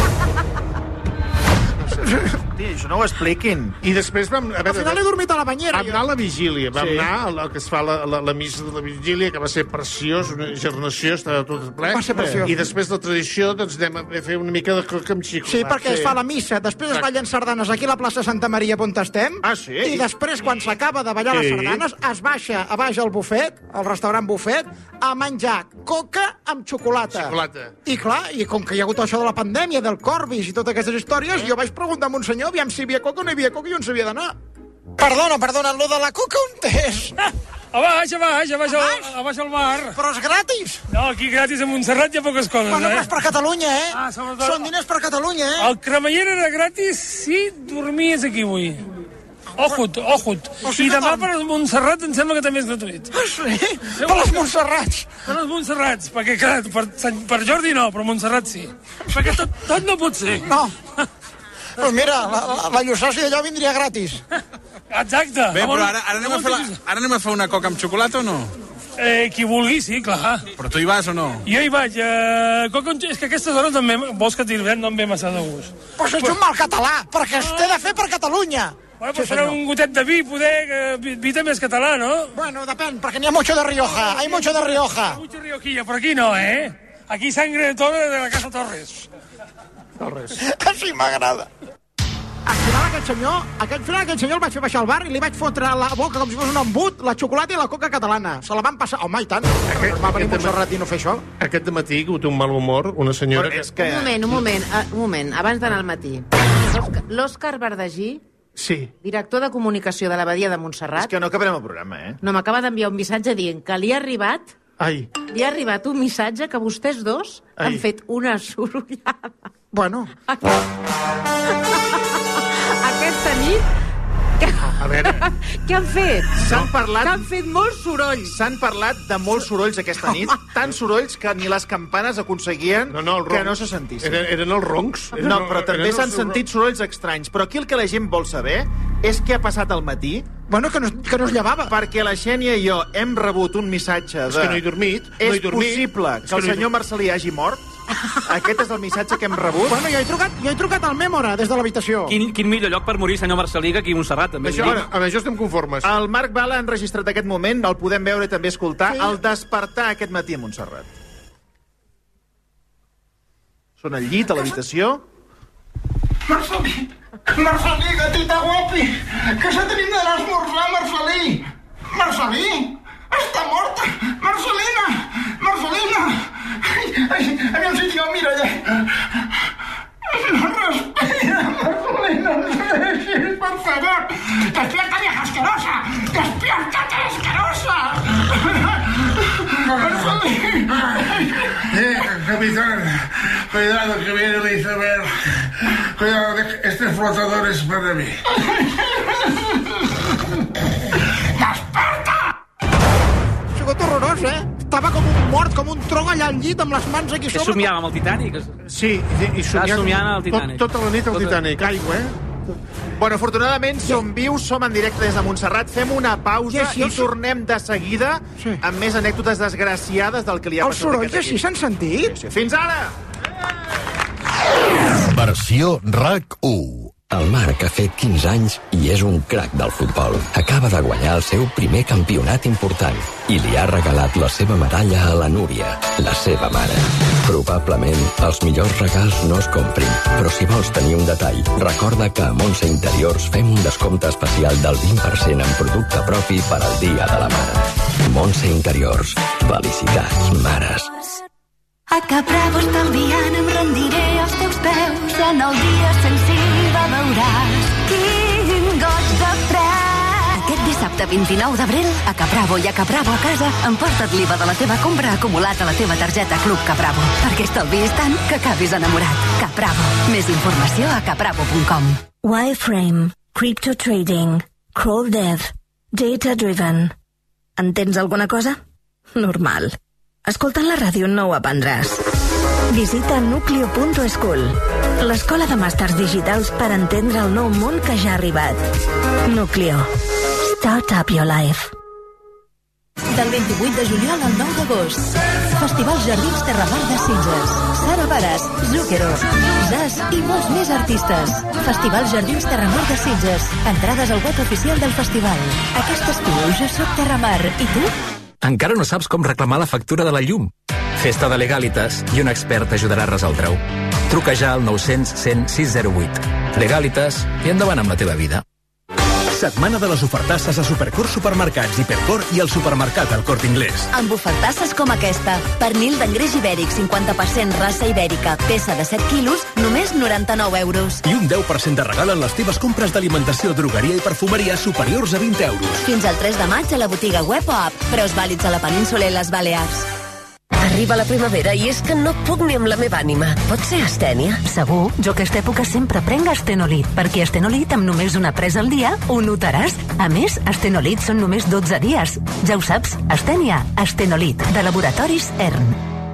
Això no ho expliquin. I després vam... Al final he dormit a la banyera. Vam anar a la vigília, vam anar al que es fa la missa de la vigília, que va ser preciós, una gernació, estava tot ple. Va ser preciós. I després de la tradició, doncs anem a fer una mica de coca amb xico. Sí, perquè es fa la missa, després es ballen sardanes aquí a la plaça Santa Maria on estem. Ah, sí? I després, quan s'acaba de ballar les sardanes, es baixa a baix al bufet, al restaurant bufet, a menjar coca amb xocolata. I clar, i com que hi ha hagut això de la pandèmia, del Corbis i totes aquestes històries, jo vaig preguntar a un senyor aviam si hi havia coca o no hi havia coca i on s'havia d'anar. Perdona, lo de la coca on és? A baix al mar. Però és gratis. No, aquí gratis a Montserrat hi ha poques coses, Bueno, però és per Catalunya, sobretot... Són diners per Catalunya, El cremallera era gratis si dormies aquí avui. Ojut. I demà per Montserrat em sembla que també és gratuït. Ah, sí? Per les Montserrats. Per les Montserrats, perquè clar, per Jordi no, però Montserrat sí. Perquè tot no pot ser. No. Però mira, la Lluçà, si d'allò vindria gratis. Exacte. Bé, però ara anem a fer una coca amb xocolata o no? Qui vulgui, sí, clar. Però tu hi vas o no? Jo hi vaig. És que a aquestes hores vols que t'hi no em ve massa de gust. Però ets un mal català, perquè es té de fer per Catalunya. Bueno, pues farà un gotet de vi, poder... Vi també és català, no? Bueno, depèn, perquè n'hi ha mucho de Rioja. Hay mucho de Rioja. Mucho riojilla, però aquí no, Aquí sangre de toro de la casa Torres. Així m'agrada. Al final aquest senyor el vaig fer baixar al bar i li vaig fotre a la boca com si fos un embut, la xocolata i la coca catalana. Se la van passar... Home, i tant. Va venir Montserrat i no fer això. Aquest dematí, que té un mal humor, una senyora... Un moment, abans d'anar al matí. L'Òscar Verdagí, director de comunicació de l'Abadia de Montserrat... És que no acabarem el programa, No, m'acaba d'enviar un missatge dient que li ha arribat... Li ha arribat un missatge que vostès dos han fet una sorollada. Bueno. Aquesta nit... A veure... Què han fet? S'han parlat... Que han fet molts sorolls. S'han parlat de molts sorolls aquesta nit, tants sorolls que ni les campanes aconseguien que no se sentissin. Eren els roncs. No, però també s'han sentit sorolls estranys. Però aquí el que la gent vol saber és què ha passat al matí. Bueno, que no es llevava. Perquè la Xènia i jo hem rebut un missatge de... És que no he dormit. És possible que el senyor Marcelí hagi mort? Aquest és el missatge que hem rebut. Bueno, jo he trucat al Mèmora des de l'habitació. Quin millor lloc per morir, senyor Marcelí, que aquí a Montserrat, també. Amb això estem conformes. El Marc Bala ha enregistrat aquest moment, el podem veure i també escoltar, el despertar aquest matí a Montserrat. Són al llit, a l'habitació. Marcelí, gatita guapi, que se tenim d'anar a esmorzar, Marcelí. Marcelí, està morta. Marcelina. Aviam si jo, mira allà. No respira, Marcelina, no se deixis, per favor. Despierta, vieja asquerosa. Despiértate, asquerosa. Marcelí. Capitán, cuidado que viene el iceberg. Cuidado, este flotador es para mí. Desperta! Ha sigut horrorós, Estava com un mort, com un tronc allà al llit, amb les mans aquí sobre. Somiava amb el Titanic? Sí, i somiant el Titanic. Tota la nit al Titanic, aigua, Bueno, afortunadament som vius, som en directe des de Montserrat, fem una pausa i tornem de seguida amb més anècdotes desgraciades del que li ha passat aquest equip. Els sorolls així s'han sentit? Fins ara! Versió RAC1. El Marc ha fet 15 anys i és un crac del futbol. Acaba de guanyar el seu primer campionat important i li ha regalat la seva medalla a la Núria, la seva mare. Probablement els millors regals no es comprin, però si vols tenir un detall, recorda que a Montse Interiors fem un descompte especial del 20% en producte propi per al Dia de la Mare. Montse Interiors. Felicitats, mares. A Capravo estalviant em rendiré als teus peus. En el dia sensible veuràs quin goig de fred. Aquest dissabte 29 d'abril, a Capravo i a Capravo a casa, emporta't l'IVA de la teva compra acumulat a la teva targeta Club Capravo. Perquè estalviïs tant que acabis enamorat. Capravo. Més informació a capravo.com. Wireframe. Crypto Trading. Crawl Dev. Data Driven. Entens alguna cosa? Normal. Escoltant la ràdio no ho aprendràs. Visita nucleo.school, l'escola de màsters digitals per entendre el nou món que ja ha arribat. Nucleo. Start up your life. Del 28 de juliol al 9 d'agost. Festival Jardins Terramar de Sitges. Sara Varas, Zúquero, Zas i molts més artistes. Festival Jardins Terramar de Sitges. Entrades al web oficial del festival. Aquest estiu jo soc Terramar. I tu? Encara no saps com reclamar la factura de la llum? Fes-te de Legalitas i un expert t'ajudarà a resoldre-ho. Truca ja al 900 100 608. Legalitas i endavant amb la teva vida. Setmana de les ofertasses a Supercor Supermercats, Hipercor i el supermercat El Corte Inglés. Amb ofertasses com aquesta. Pernil d'engreix ibèric, 50% raça ibèrica, peça de 7 quilos, només 99 euros. I un 10% de regal en les teves compres d'alimentació, drogueria i perfumeria superiors a 20 euros. Fins al 3 de maig a la botiga web o app. Preus vàlids a la península i les Balears. Arriba la primavera i és que no puc ni amb la meva ànima. Pot ser astènia? Segur, jo aquesta època sempre prenc Astenolit, perquè Astenolit amb només una presa al dia ho notaràs. A més, Astenolit són només 12 dies. Ja ho saps, astènia, Astenolit, de Laboratoris ERN.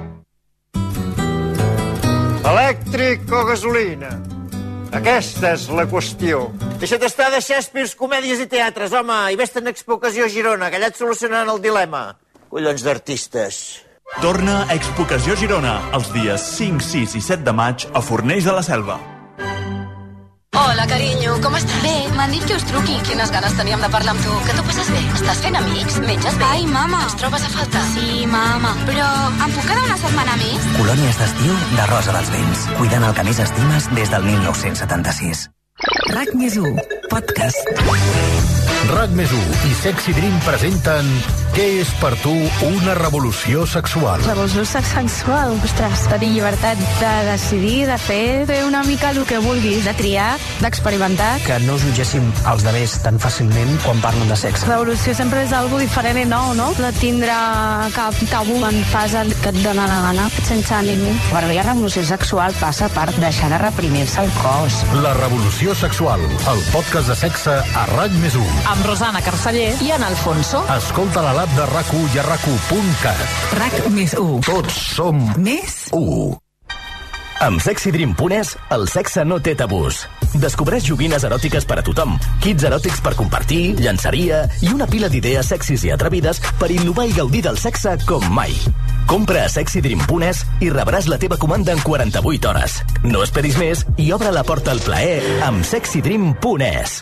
Elèctric o gasolina? Aquesta és la qüestió. Deixa't estar de Shakespeare, comèdies i teatres, home, i vés-te'n a Expo Ocasió Girona, que allà et solucionaran el dilema. Collons d'artistes. Torna a Expo Ocasió Girona, els dies 5, 6 i 7 de maig a Fornells de la Selva. Hola, carinyo, com estàs? Bé, m'han dit que us truqui. Quines ganes teníem de parlar amb tu. Que t'ho passes bé? Estàs fent amics? Menges bé? Ai, mama. Ens trobes a faltar? Sí, mama. Però em puc quedar una setmana més? Colònies d'estiu de Rosa dels Vents. Cuidant el que més estimes des del 1976. RAC més 1, podcast. RAC més 1 i Sexy Dream presenten Què és per tu una revolució sexual? Revolució sexual? Ostres, tenir llibertat de decidir, de fer una mica el que vulguis, de triar, d'experimentar. Que no jutgéssim els demés tan fàcilment quan parlen de sexe. Revolució sempre és algo diferent i nou, no? De tindre cap tabú en fase que et dóna la gana, sense ningú. Per mi la revolució sexual passa per deixar de reprimir-se el cos. La revolució sexual, el podcast de sexe a RAC més 1. Amb Rosana Carceller i en Alfonso. Escolta la l'app de RAC1 i a RAC1.cat. RAC més 1. Tots som més 1. Amb Sexy Dream Punes, el sexe no té tabús. Descobreix joguines eròtiques per a tothom, kits eròtics per compartir, llançaria i una pila d'idees sexis i atrevides per innovar i gaudir del sexe com mai. Compra a Sexy Dream Punes i rebràs la teva comanda en 48 hores. No esperis més i obre la porta al plaer amb Sexy Dream Punes.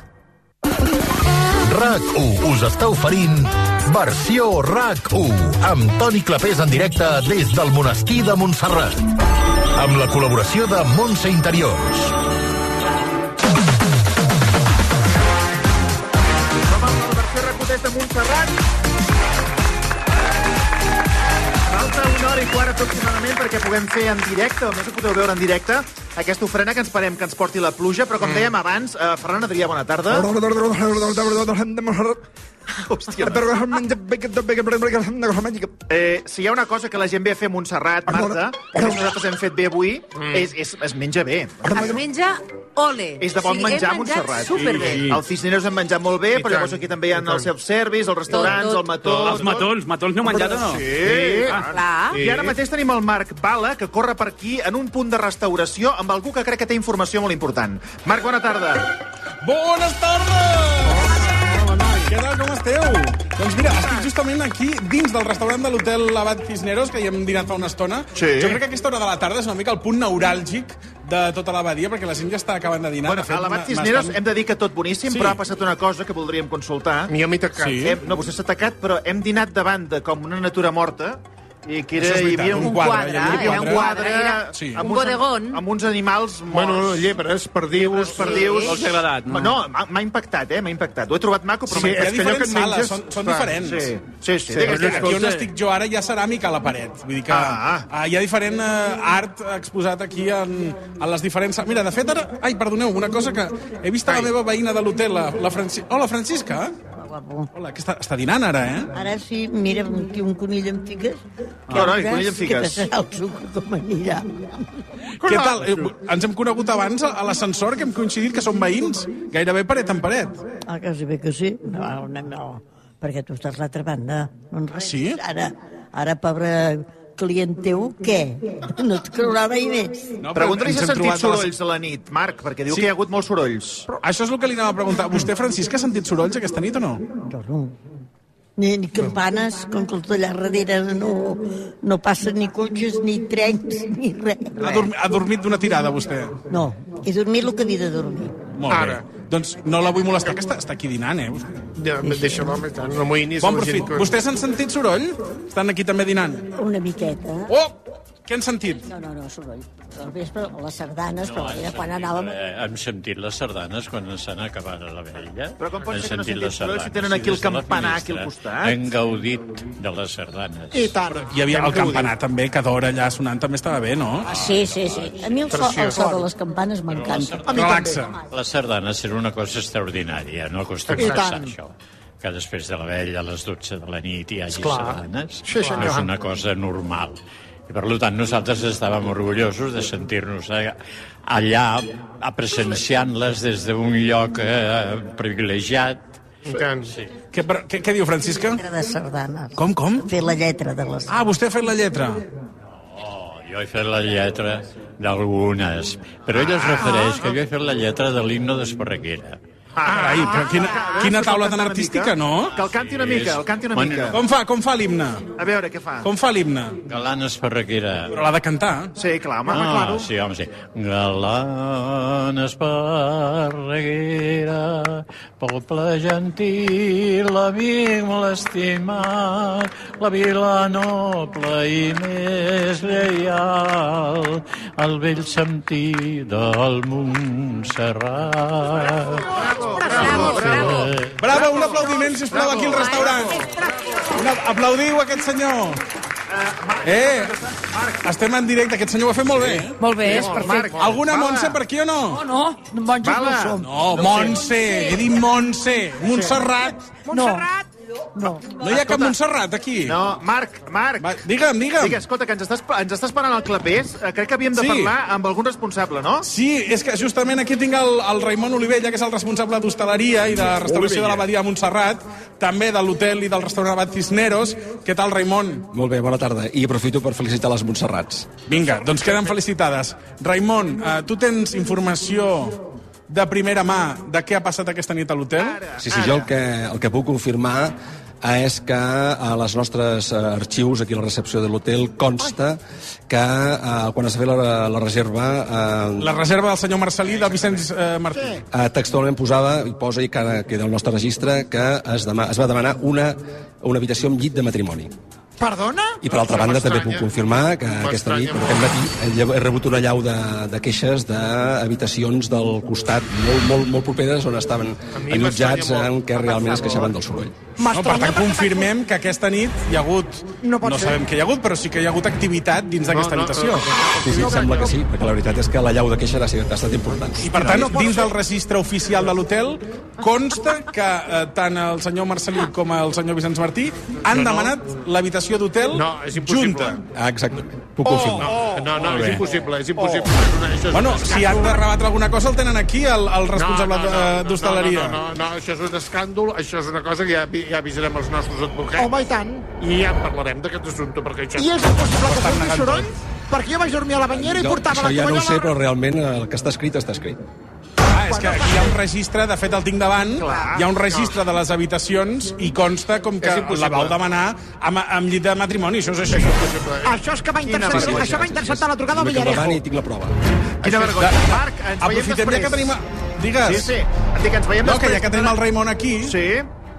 RAC1 us està oferint versió RAC1 amb Toni Clapés en directe des del monestir de Montserrat amb la col·laboració de Montse Interiors. Som amb la versió RAC1 des de Montserrat. Falta una hora i quart aproximadament perquè puguem fer en directe, o més ho podeu veure en directe, aquesta ofrena que esperem que ens porti la pluja, però com dèiem abans, Ferran Adrià, bona tarda. Hòstia. Si hi ha una cosa que la gent ve a fer a Montserrat, Marta, que nosaltres hem fet bé avui, es menja bé. Es menja ole. És de bon menjar a Montserrat. Superbé. El Cisneros hem menjat molt bé, però llavors aquí també hi ha el self-service, els restaurants, el mató... Els matons n'heu menjat o no? Sí. Clar. I ara mateix tenim el Marc Bala, que corre per aquí en un punt de restauració amb algú que crec que té informació molt important. Marc, bona tarda. Bones tardes! Què tal, com esteu? Doncs mira, estic justament aquí, dins del restaurant de l'hotel Abat Cisneros, que hi hem dinat fa una estona. Sí. Jo crec que aquesta hora de la tarda és una mica el punt neuràlgic de tota l'abadia, perquè la gent ja està acabant de dinar. Bueno, a l'Abat Cisneros hem de dir que tot boníssim, però ha passat una cosa que voldríem consultar. Ni a mi tacat. No, vostè s'ha tacat, però hem dinat davant de com una natura morta, I que hi havia un quadre, un bodegón. Amb uns animals morts. Bueno, llebres, perdius. No els ha agradat, no? No, m'ha impactat, M'ha impactat. Ho he trobat maco, però hi ha diferents sales, són diferents. Sí. Aquí on estic jo ara hi ha ceràmica a la paret. Vull dir que hi ha diferent art exposat aquí en les diferents... Mira, de fet, ara... Ai, perdoneu, una cosa que he vist a la meva veïna de l'hotel, la Francisca. Hola, que està dinant ara, Ara sí, mira, un conill em fiques. Conill em fiques. Que passarà el suc, com anirà. Què tal? Ens hem conegut abans a l'ascensor, que hem coincidit que som veïns, gairebé paret en paret. Quasi bé que sí. No, perquè tu estàs a l'altra banda. Sí? Ara, pobre client teu, què? No et creurà mai més. Pregunta-li si ha sentit sorolls a la nit, Marc, perquè diu que hi ha hagut molts sorolls. Això és el que li anava a preguntar. Vostè, Francisca, ha sentit sorolls aquesta nit o no? No. Ni campanes, com que els d'allà darrere no passen ni cotxes, ni trens, ni res. Ha dormit d'una tirada, vostè? No, he dormit el que havia de dormir. Molt bé. Doncs no la vull molestar, que està aquí dinant, vostè? Ja, deixa-la, no m'oïnis. Bon profit. Vostès han sentit soroll? Estan aquí també dinant? Una miqueta. Oh! Què han sentit? No, soroll. Al vespre, les sardanes, però quan anàvem... Hem sentit les sardanes quan s'han acabat a la vella. Però com pot ser que no sentit soroll si tenen aquí el campanar aquí al costat? Hem gaudit de les sardanes. I tant. Hi havia el campanar també, que d'hora allà sonant també estava bé, no? Sí. A mi el so de les campanes m'encanta. Relaxa. Les sardanes eren una cosa extraordinària, no acostumar a passar això. Que després de la vella, a les 12 de la nit, hi hagi sardanes. No és una cosa normal. I per tant nosaltres estàvem orgullosos de sentir-nos allà presenciant-les des d'un lloc privilegiat. Sí. Què diu, Francisca? De sardanes. Com? Fer la lletra de les... vostè ha fet la lletra? Jo he fet la lletra d'algunes, però ell es refereix que jo he fet la lletra de l'himne d'Esparreguera. Carai, però quina taula tan artística, no? Que el canti una mica, Com fa l'himne? A veure, què fa? Com fa l'himne? Galant Esparreguera. Però l'ha de cantar? Sí, clar, claro. Sí, home, sí. Galant Esparreguera, poble gentil, amic molt estimat, la vila noble i més lleial, el vell sentir del Montserrat. Bravo, un aplaudiment, sisplau, aquí al restaurant. Aplaudiu aquest senyor. Estem en directe, aquest senyor ho ha fet molt bé. Molt bé, és perfecte. Alguna Montse per aquí o no? No, monges no som. No, Montse, he dit Montse. Montserrat. Montserrat. No hi ha cap Montserrat aquí. No, Marc. Digue'm. Escolta, que ens està esperant el Clapés. Crec que havíem de parlar amb algun responsable, no? Sí, és que justament aquí tinc el Raimon Olivella, que és el responsable d'hostaleria i de restauració de l'Abadia de Montserrat, també de l'hotel i del restaurant Abat Cisneros. Què tal, Raimon? Molt bé, bona tarda. I aprofito per felicitar les Montserrats. Vinga, doncs queden felicitades. Raimon, tu tens informació de primera mà de què ha passat aquesta nit a l'hotel? Sí, jo el que puc confirmar és que a les nostres arxius, aquí a la recepció de l'hotel, consta que quan es va fer la reserva... La reserva del senyor Marcelí, del Vicenç Martí. Textualment posa i que queda el nostre registre que es va demanar una habitació amb llit de matrimoni. Perdona? I per altra banda també puc confirmar que aquesta nit, aquest matí, he rebut una llau de queixes d'habitacions del costat molt properes on estaven allotjats en què realment es queixaven del soroll. Per tant, confirmem que aquesta nit hi ha hagut... No sabem què hi ha hagut, però sí que hi ha hagut activitat dins d'aquesta habitació. Sí, sembla que sí, perquè la veritat és que la llau de queixes ha estat important. I per tant, dins del registre oficial de l'hotel, consta que tant el senyor Marcelí com el senyor Vicenç Martí han demanat l'habitació d'hotel junta. Exactament, puc confirmar. No, és impossible. Bueno, si han de rebatre alguna cosa el tenen aquí, el responsable d'hostaleria. No, això és un escàndol, això és una cosa que ja avisarem els nostres advocats. Home, i tant. I ja parlarem d'aquest assumpte, perquè això... I és impossible que fos un soroll? Perquè jo vaig dormir a la banyera i portava la tovallola... Això ja no ho sé, però realment el que està escrit, està escrit. És que aquí hi ha un registre, de fet el tinc davant, hi ha un registre de les habitacions i consta com que la vau demanar amb llit de matrimoni, això és així. Això és que va interceptar la trucada al Villarejo. I tinc la prova. Quina vergonya. Marc, ens veiem aprofitem ja que tenim... Digues. Sí, que ens veiem després. No, que ja que tenim el Raimon aquí... Sí.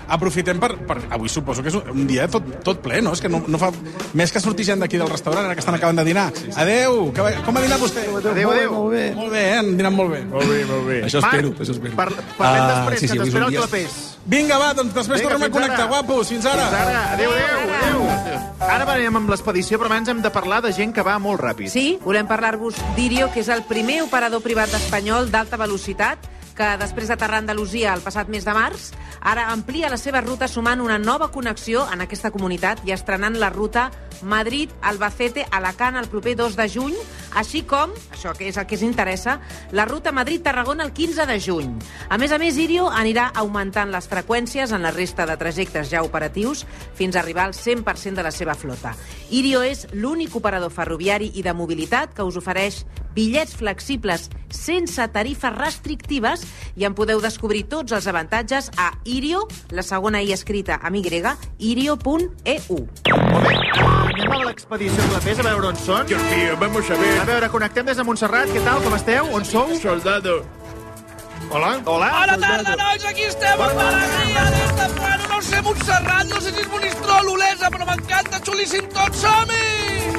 aprofitem per... Avui suposo que és un dia tot ple, no? És que no fa més que sortir gent d'aquí del restaurant, ara que estan acabant de dinar. Adéu! Com ha dinat vostè? Adéu. Molt bé, han dinat molt bé. Molt bé. Això espero. Parlem després, que t'espera el Clapés. Vinga, va, doncs després tornem a connectar, guapos. Fins ara. Adéu. Ara venim amb l'expedició, però abans hem de parlar de gent que va molt ràpid. Sí, volem parlar-vos d'Irio, que és el primer operador privat espanyol d'alta velocitat, que després d'aterrar a Andalusia el passat mes de març, ara amplia la seva ruta sumant una nova connexió en aquesta comunitat i estrenant la ruta Madrid-Albacete-Alacant el proper 2 de juny, així com, això que és el que ens interessa, la ruta Madrid-Tarragona el 15 de juny. A més, Irio anirà augmentant les freqüències en la resta de trajectes ja operatius fins a arribar al 100% de la seva flota. Irio és l'únic operador ferroviari i de mobilitat que us ofereix bitllets flexibles sense tarifes restrictives i en podeu descobrir tots els avantatges a Irio, la segona I escrita amb Y, irio.eu. Molt bé. Anem a l'expedició Clapés a veure on són. Dios mío, vamos a ver. A veure, connectem des de Montserrat. Què tal, com esteu? On sou? Soldado. Hola. Bona tarda, nois, aquí estem amb alegria des de Bueno, no sé, Montserrat, no sé si és Monistrol, Olesa, però m'encanta, xulíssim tot, som-hi!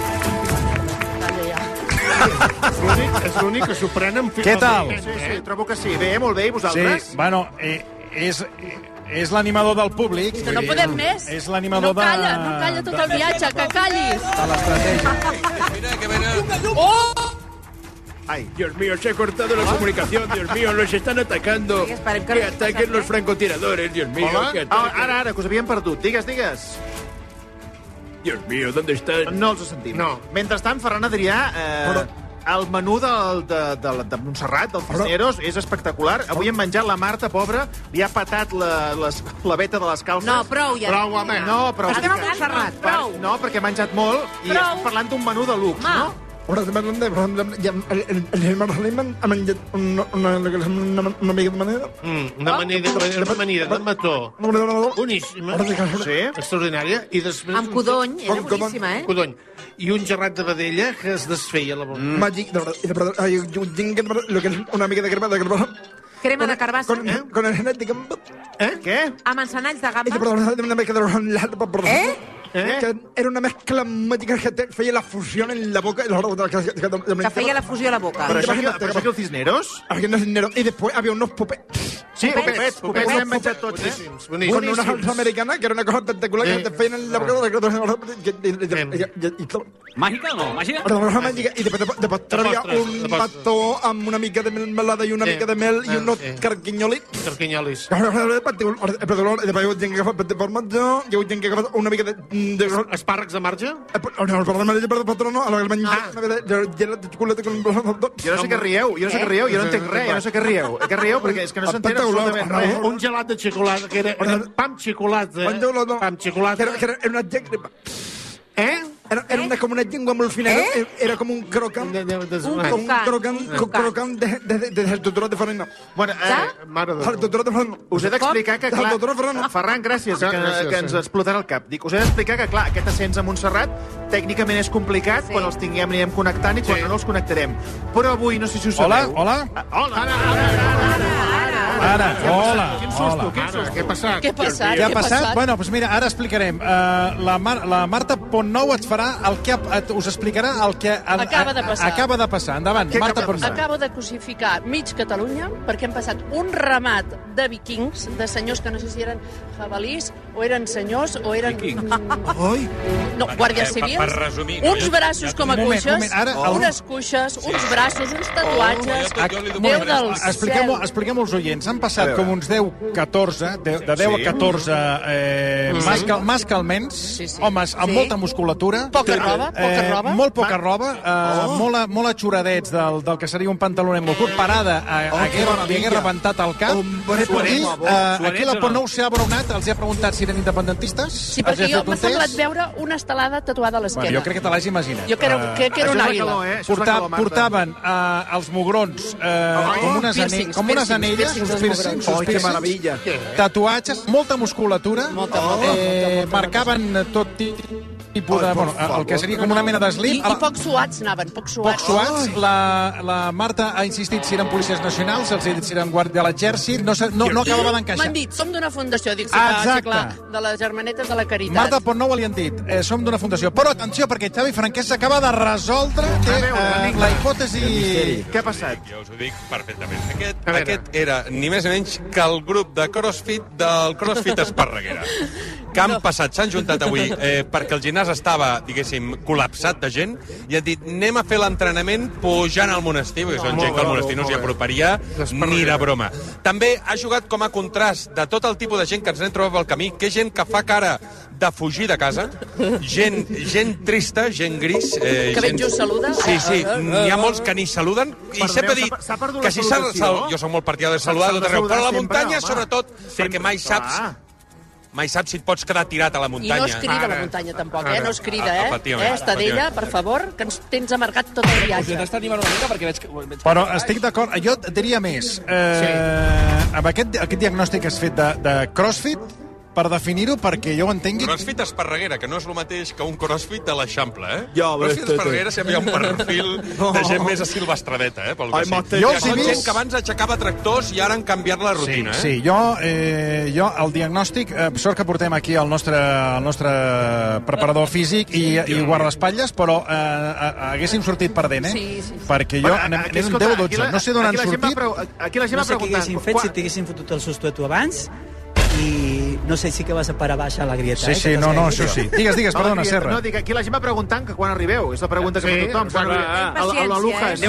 És l'únic que s'ho prenen... Què tal? Sí, trobo que sí. Bé, molt bé, i vosaltres? Sí, bueno, és l'animador del públic. Que no podem més. És l'animador de... No calla tot el viatge, que callis. De l'estratègia. Mira, que ven... ¡Oh! Ay, Dios mío, se ha cortado la comunicación, Dios mío, los están atacando. Que ataquen los francotiradores, Dios mío. Ara, que us havíem perdut. Digues. Dios mío, ¿dónde están? No els sentim. No. Mentrestant, Ferran Adrià, el menú de Montserrat, del Cisneros, és espectacular. Avui hem menjat la Marta, pobra, li ha patat la veta de les calces. No, prou, ja. Prou, home. No, prou. Estem a Montserrat, prou. No, perquè ha menjat molt i estem parlant d'un menú de luxe, no? Una mica de manera. Una amanida de mató. Boníssima. Sí. Extraordinària. I després... Amb codony, era boníssima, eh? Codony. I un gerrat de vedella que es desfeia la boca. Màgic, de verdad. Lo que es una mica de crema. Crema de carbassa. Con el genética. Què? Amb encenalls de gamba. Una mica de... Que era una mezcla mágica que te feia la fusión en la boca. Que feia la fusió a la boca. Però això aquí el Cisneros? Aquí en el Cisneros. Y después había unos popets. Sí, popets hem menjat tots, Con una salsa americana, que era una cosa espectacular, que te feien en la boca. Màgica o no? Màgica? I després traia un pató amb una mica de melmelada i una mica de mel i unos carquinyolis. Carquinyolis. Yo tengo que una mica de espàrrecs de marge? No, patrono, a la menjar Jo no sé què rieu, jo no entenc res, jo no sé què rieu. Què rieu? Perquè és que no s'entén absolutament res. Un gelat de xocolata, que era pam xocolata. Pam xocolata. Era una llengua. Era com una llengua molt fina. Era com un crocant. Un crocant de estructura de farina. Bueno, us he d'explicar que, clar... Ferran, gràcies, que ens explotarà el cap. Dic, us he d'explicar que, clar, aquest ascens a Montserrat tècnicament és complicat, quan els tinguem anirem connectant i quan no els connectarem. Però avui, no sé si ho sabeu... Hola? Ara, hola. Quin susto, quin susto. Què ha passat? Què ha passat? Bueno, doncs mira, ara explicarem. La Marta Pontnou et farà us explicarà el que acaba de passar. Endavant, Marta Pontnou. Acabo de crucificar mig Catalunya perquè hem passat un ramat de vikings, de senyors que no sé si eren jabalís o eren senyors o eren... No, guàrdies civils. Per resumir. Uns braços com a cuixes, unes cuixes, uns braços, uns tatuatges... Déu del cel. Expliquem als oients. Han passat com uns 10-14, de 10 a 14 mascalments, homes amb molta musculatura. Poca roba. Molt poca roba. Molt atxuradets del que seria un pantalonet molt curt. Parada, li hagués rebentat el cap. I aquí la Pontnou s'ha abronat, els ha preguntat si eren independentistes. Sí, perquè jo m'ha semblat veure una estelada tatuada a l'esquena. Jo crec que te l'has imaginat. Jo crec que era una àguila. Portaven els mugrons com unes anelles, piercings, que meravella. Tatuatges, molta musculatura, marcaven tot tipus de... el que seria com una mena d'eslim. I pocs suats anaven, pocs suats. La Marta ha insistit si eren policies nacionals, els ha dit si eren guàrdia de l'exèrcit, no s'ha no acabava d'encaixar. M'han dit, som d'una fundació. Dic, sí, clar, de les Germanetes de la Caritat. Marta Portnou li han dit, som d'una fundació. Però atenció, perquè Xavi Franquès s'acaba de resoldre la hipòtesi... Què ha passat? Jo us ho dic perfectament. Aquest era ni més ni menys que el grup de CrossFit del CrossFit Esparreguera. Que han passat, s'han juntat avui perquè el gimnàs estava, diguéssim, col·lapsat de gent i han dit, anem a fer l'entrenament pujant al monestir, perquè són gent que al monestir no s'hi aproparia ni de broma. També ha jugat com a contrast de tot el tipus de gent que ens anem trobant pel camí, que és gent que fa cara de fugir de casa, gent trista, gent gris... Que ben just saluda? Sí, n'hi ha molts que ni saluden, i sempre he dit que si jo soc molt partidari de saludar tot arreu, però a la muntanya, sobretot, perquè mai saps si et pots quedar tirat a la muntanya. I no es crida a la muntanya, tampoc, no es crida, Estadella, per favor, que ens tens amargat tot el viatge. T'està animant una mica perquè veig... Però estic d'acord, jo et diria més. Amb aquest diagnòstic que has fet de CrossFit, per definir-ho, perquè jo ho entengui... CrossFit Esparreguera, que no és el mateix que un CrossFit de l'Eixample, CrossFit Esparreguera sempre hi ha un perfil de gent més asilvestradeta, pel que sí. Són gent que abans aixecava tractors i ara han canviat la rutina, Sí, jo el diagnòstic, sort que portem aquí el nostre preparador físic i guardaespatlles, però haguéssim sortit perdent, Sí. Perquè jo anem 10 o 12, no sé d'on han sortit. Aquí la gent va preguntant... No sé què haguessin fet si t'haguessin fotut el susto a tu abans, i no sé si que vas a parar baixa la grieta. Sí, això sí. Digues, perdona, Serra. No, dic, aquí la gent va preguntant que quan arribeu. És la pregunta que fa tothom. A Lujas.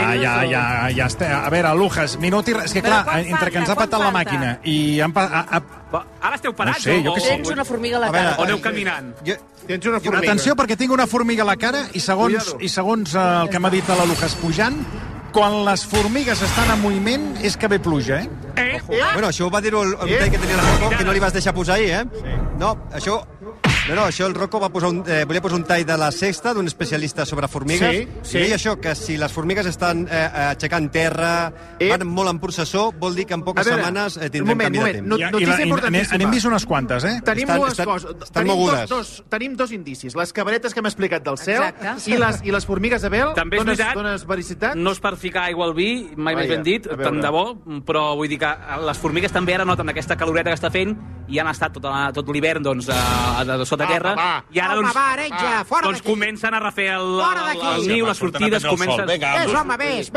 Ja està. A veure, Lujas, minut i res. És que clar, entre que ens ha patat la màquina i han... Ara esteu parats? No sé, jo què sé. Tens una formiga a la cara. O aneu caminant? Tens una formiga. Atenció, perquè tinc una formiga a la cara i segons el que m'ha dit la Lujas pujant, quan les formigues estan en moviment és que ve pluja, Bueno, això ho va dir el tall que tenia el Rocco, que no li vas deixar posar ahir, No, això... No, això el Rocco volia posar un tall de la Sexta, d'un especialista sobre formigues, i deia això, que si les formigues estan aixecant terra, van molt en processó, vol dir que en poques setmanes tindrem canvi de temps. Notícia importantíssima. N'hem vist unes quantes, Tenim dues coses. Estan mogudes. Tenim dos indicis. Les cabaretes que hem explicat del cel i les formigues de Bel. També és veritat, dones vericitat? no és per ficar aigua al vi, mai més ben dit, tant de bo, però vull dir que les formigues també ara noten aquesta caloreta que està fent i han estat tot l'hivern sota terra, i ara comencen a refer el niu, les sortides comencen... Ves, home, ves,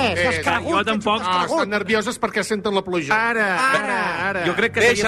jo tampoc... Estan nervioses perquè senten la pluja. Ara. Jo crec que deixa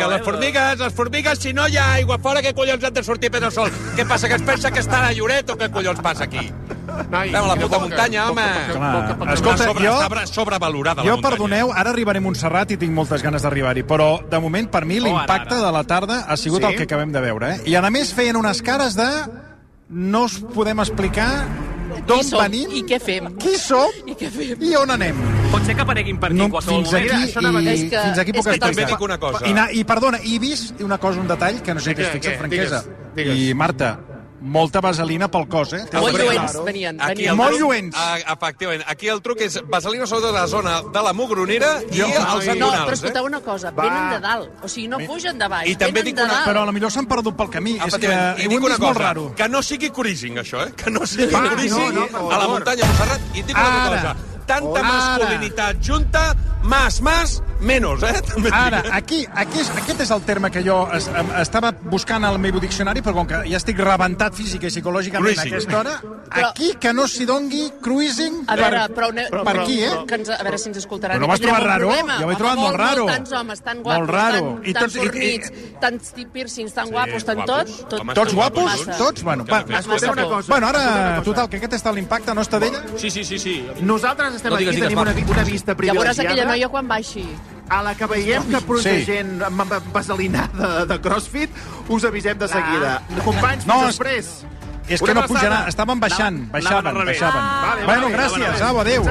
les formigues, si no hi ha aigua fora, què collons han de sortir per el sol? Què passa, que es pensa que està a Lloret o què collons passa aquí? Estem a la puta muntanya, home. Escolta, està sobrevalorada la muntanya. Perdoneu, ara arribaré a Montserrat i tinc moltes ganes d'arribar-hi, però de moment, per mi, l'impacte de la tarda ha sigut el que acabem de veure, I a més feien unes cares de... No us podem explicar d'on venim... I què fem? Qui som i on anem. Pot ser que apareguin per aquí en qualsevol moment. Fins aquí puc explicar. També dic una cosa. I perdona, he vist una cosa, un detall, que no sé què es fixa, Franquesa. I Marta, molta vaselina pel cos, Molt lluents venien. Molt lluents. Efectivament. Aquí el truc és vaselina sobretot a la zona de la Mogronera i els abdominals. No, però escolteu una cosa, venen de dalt. O sigui, no pugen de baix, venen de dalt. Però potser s'han perdut pel camí. És que ho hem vist molt raro. Que no sigui cruising, això, Que no sigui cruising a la muntanya de Montserrat. I et dic una cosa. Tanta masculinitat junta, más, menos, Ara, aquest és el terme que jo estava buscant al meu diccionari, però com que ja estic rebentat física i psicològicament a aquesta hora, aquí que no s'hi dongui cruising per aquí, A veure si ens escoltaran. Però no vas trobar raro? Jo ho he trobat molt raro. Tants homes, tan guapos, tan fornits, tants piercings, tan guapos, tant tot. Tots guapos? Tots? Bueno, ara, total, que aquest està l'impacte, no està d'ella? Sí. Nosaltres estem aquí, tenim una vista privilegiada. Ja veuràs aquella noia quan baixi. A la que veiem que prunta gent amb vaselinada de CrossFit, us avisem de seguida. Companys, fins després. És que no pujarà, estaven baixaven. Bueno, gràcies, adéu.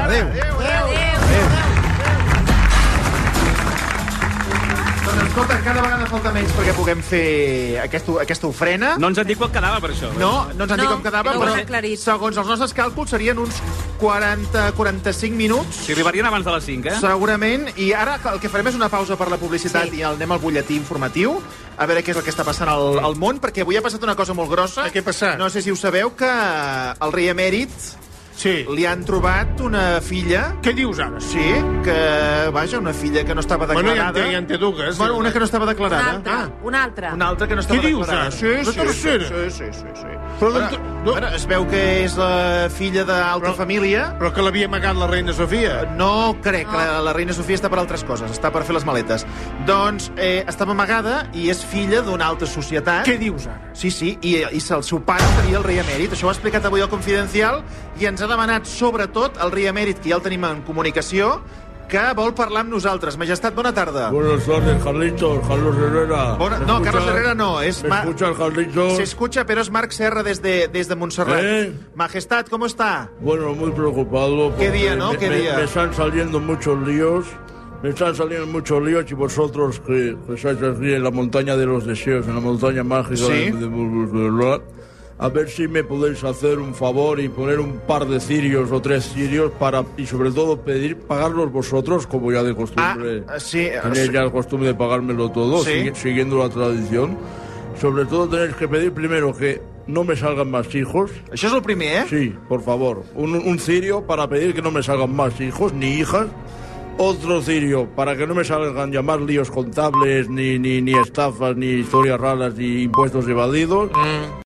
Escolta, cada vegada falta menys perquè puguem fer aquesta ofrena. No ens han dit quan quedava, per això. No ens han dit com quedava, però segons els nostres càlculs serien uns 40-45 minuts. Si arribarien abans de les 5, Segurament. I ara el que farem és una pausa per la publicitat i anem al butlletí informatiu a veure què és el que està passant al món, perquè avui ha passat una cosa molt grossa. Què ha passat? No sé si ho sabeu, que el rei emèrit li han trobat una filla... Què dius ara? Sí, que, vaja, una filla que no estava declarada. Bueno, ja en té dues. Bueno, una que no estava declarada. Una altra. Una altra que no estava declarada. Què dius ara? Sí. Bueno, es veu que és la filla d'alta família. Però que l'havia amagat la reina Sofia. No crec, la reina Sofia està per altres coses, està per fer les maletes. Doncs estava amagada i és filla d'una alta societat. Què dius ara? Sí, i el seu pare seria el rei emèrit. Això ho ha explicat avui al Confidencial i ens ha demanat, sobretot, el rei emèrit, que ja el tenim en comunicació, que vol parlar amb nosaltres. Majestat, bona tarda. Buenas tardes, Carlitos, Carlos Herrera. No, Carlos Herrera no. ¿Me escuchas, Carlitos? Se escucha, pero es Marc Serra desde Montserrat. Majestad, ¿cómo está? Bueno, muy preocupado. ¿Qué día, no? ¿Qué día? Me están saliendo muchos líos. Y vosotros que estáis aquí en la montaña de los deseos, en la montaña mágica de a ver si me podéis hacer un favor y poner un par de cirios o 3 cirios y sobre todo pagarlos vosotros, como ya de costumbre. Tenéis ya la costumbre de pagármelo todo, siguiendo la tradición. Sobre todo tenéis que pedir primero que no me salgan más hijos. ¿Eso es lo primero, Sí, por favor. Un cirio para pedir que no me salgan más hijos ni hijas. Otro cirio para que no me salgan ya más líos contables, ni estafas, ni historias raras, ni impuestos evadidos.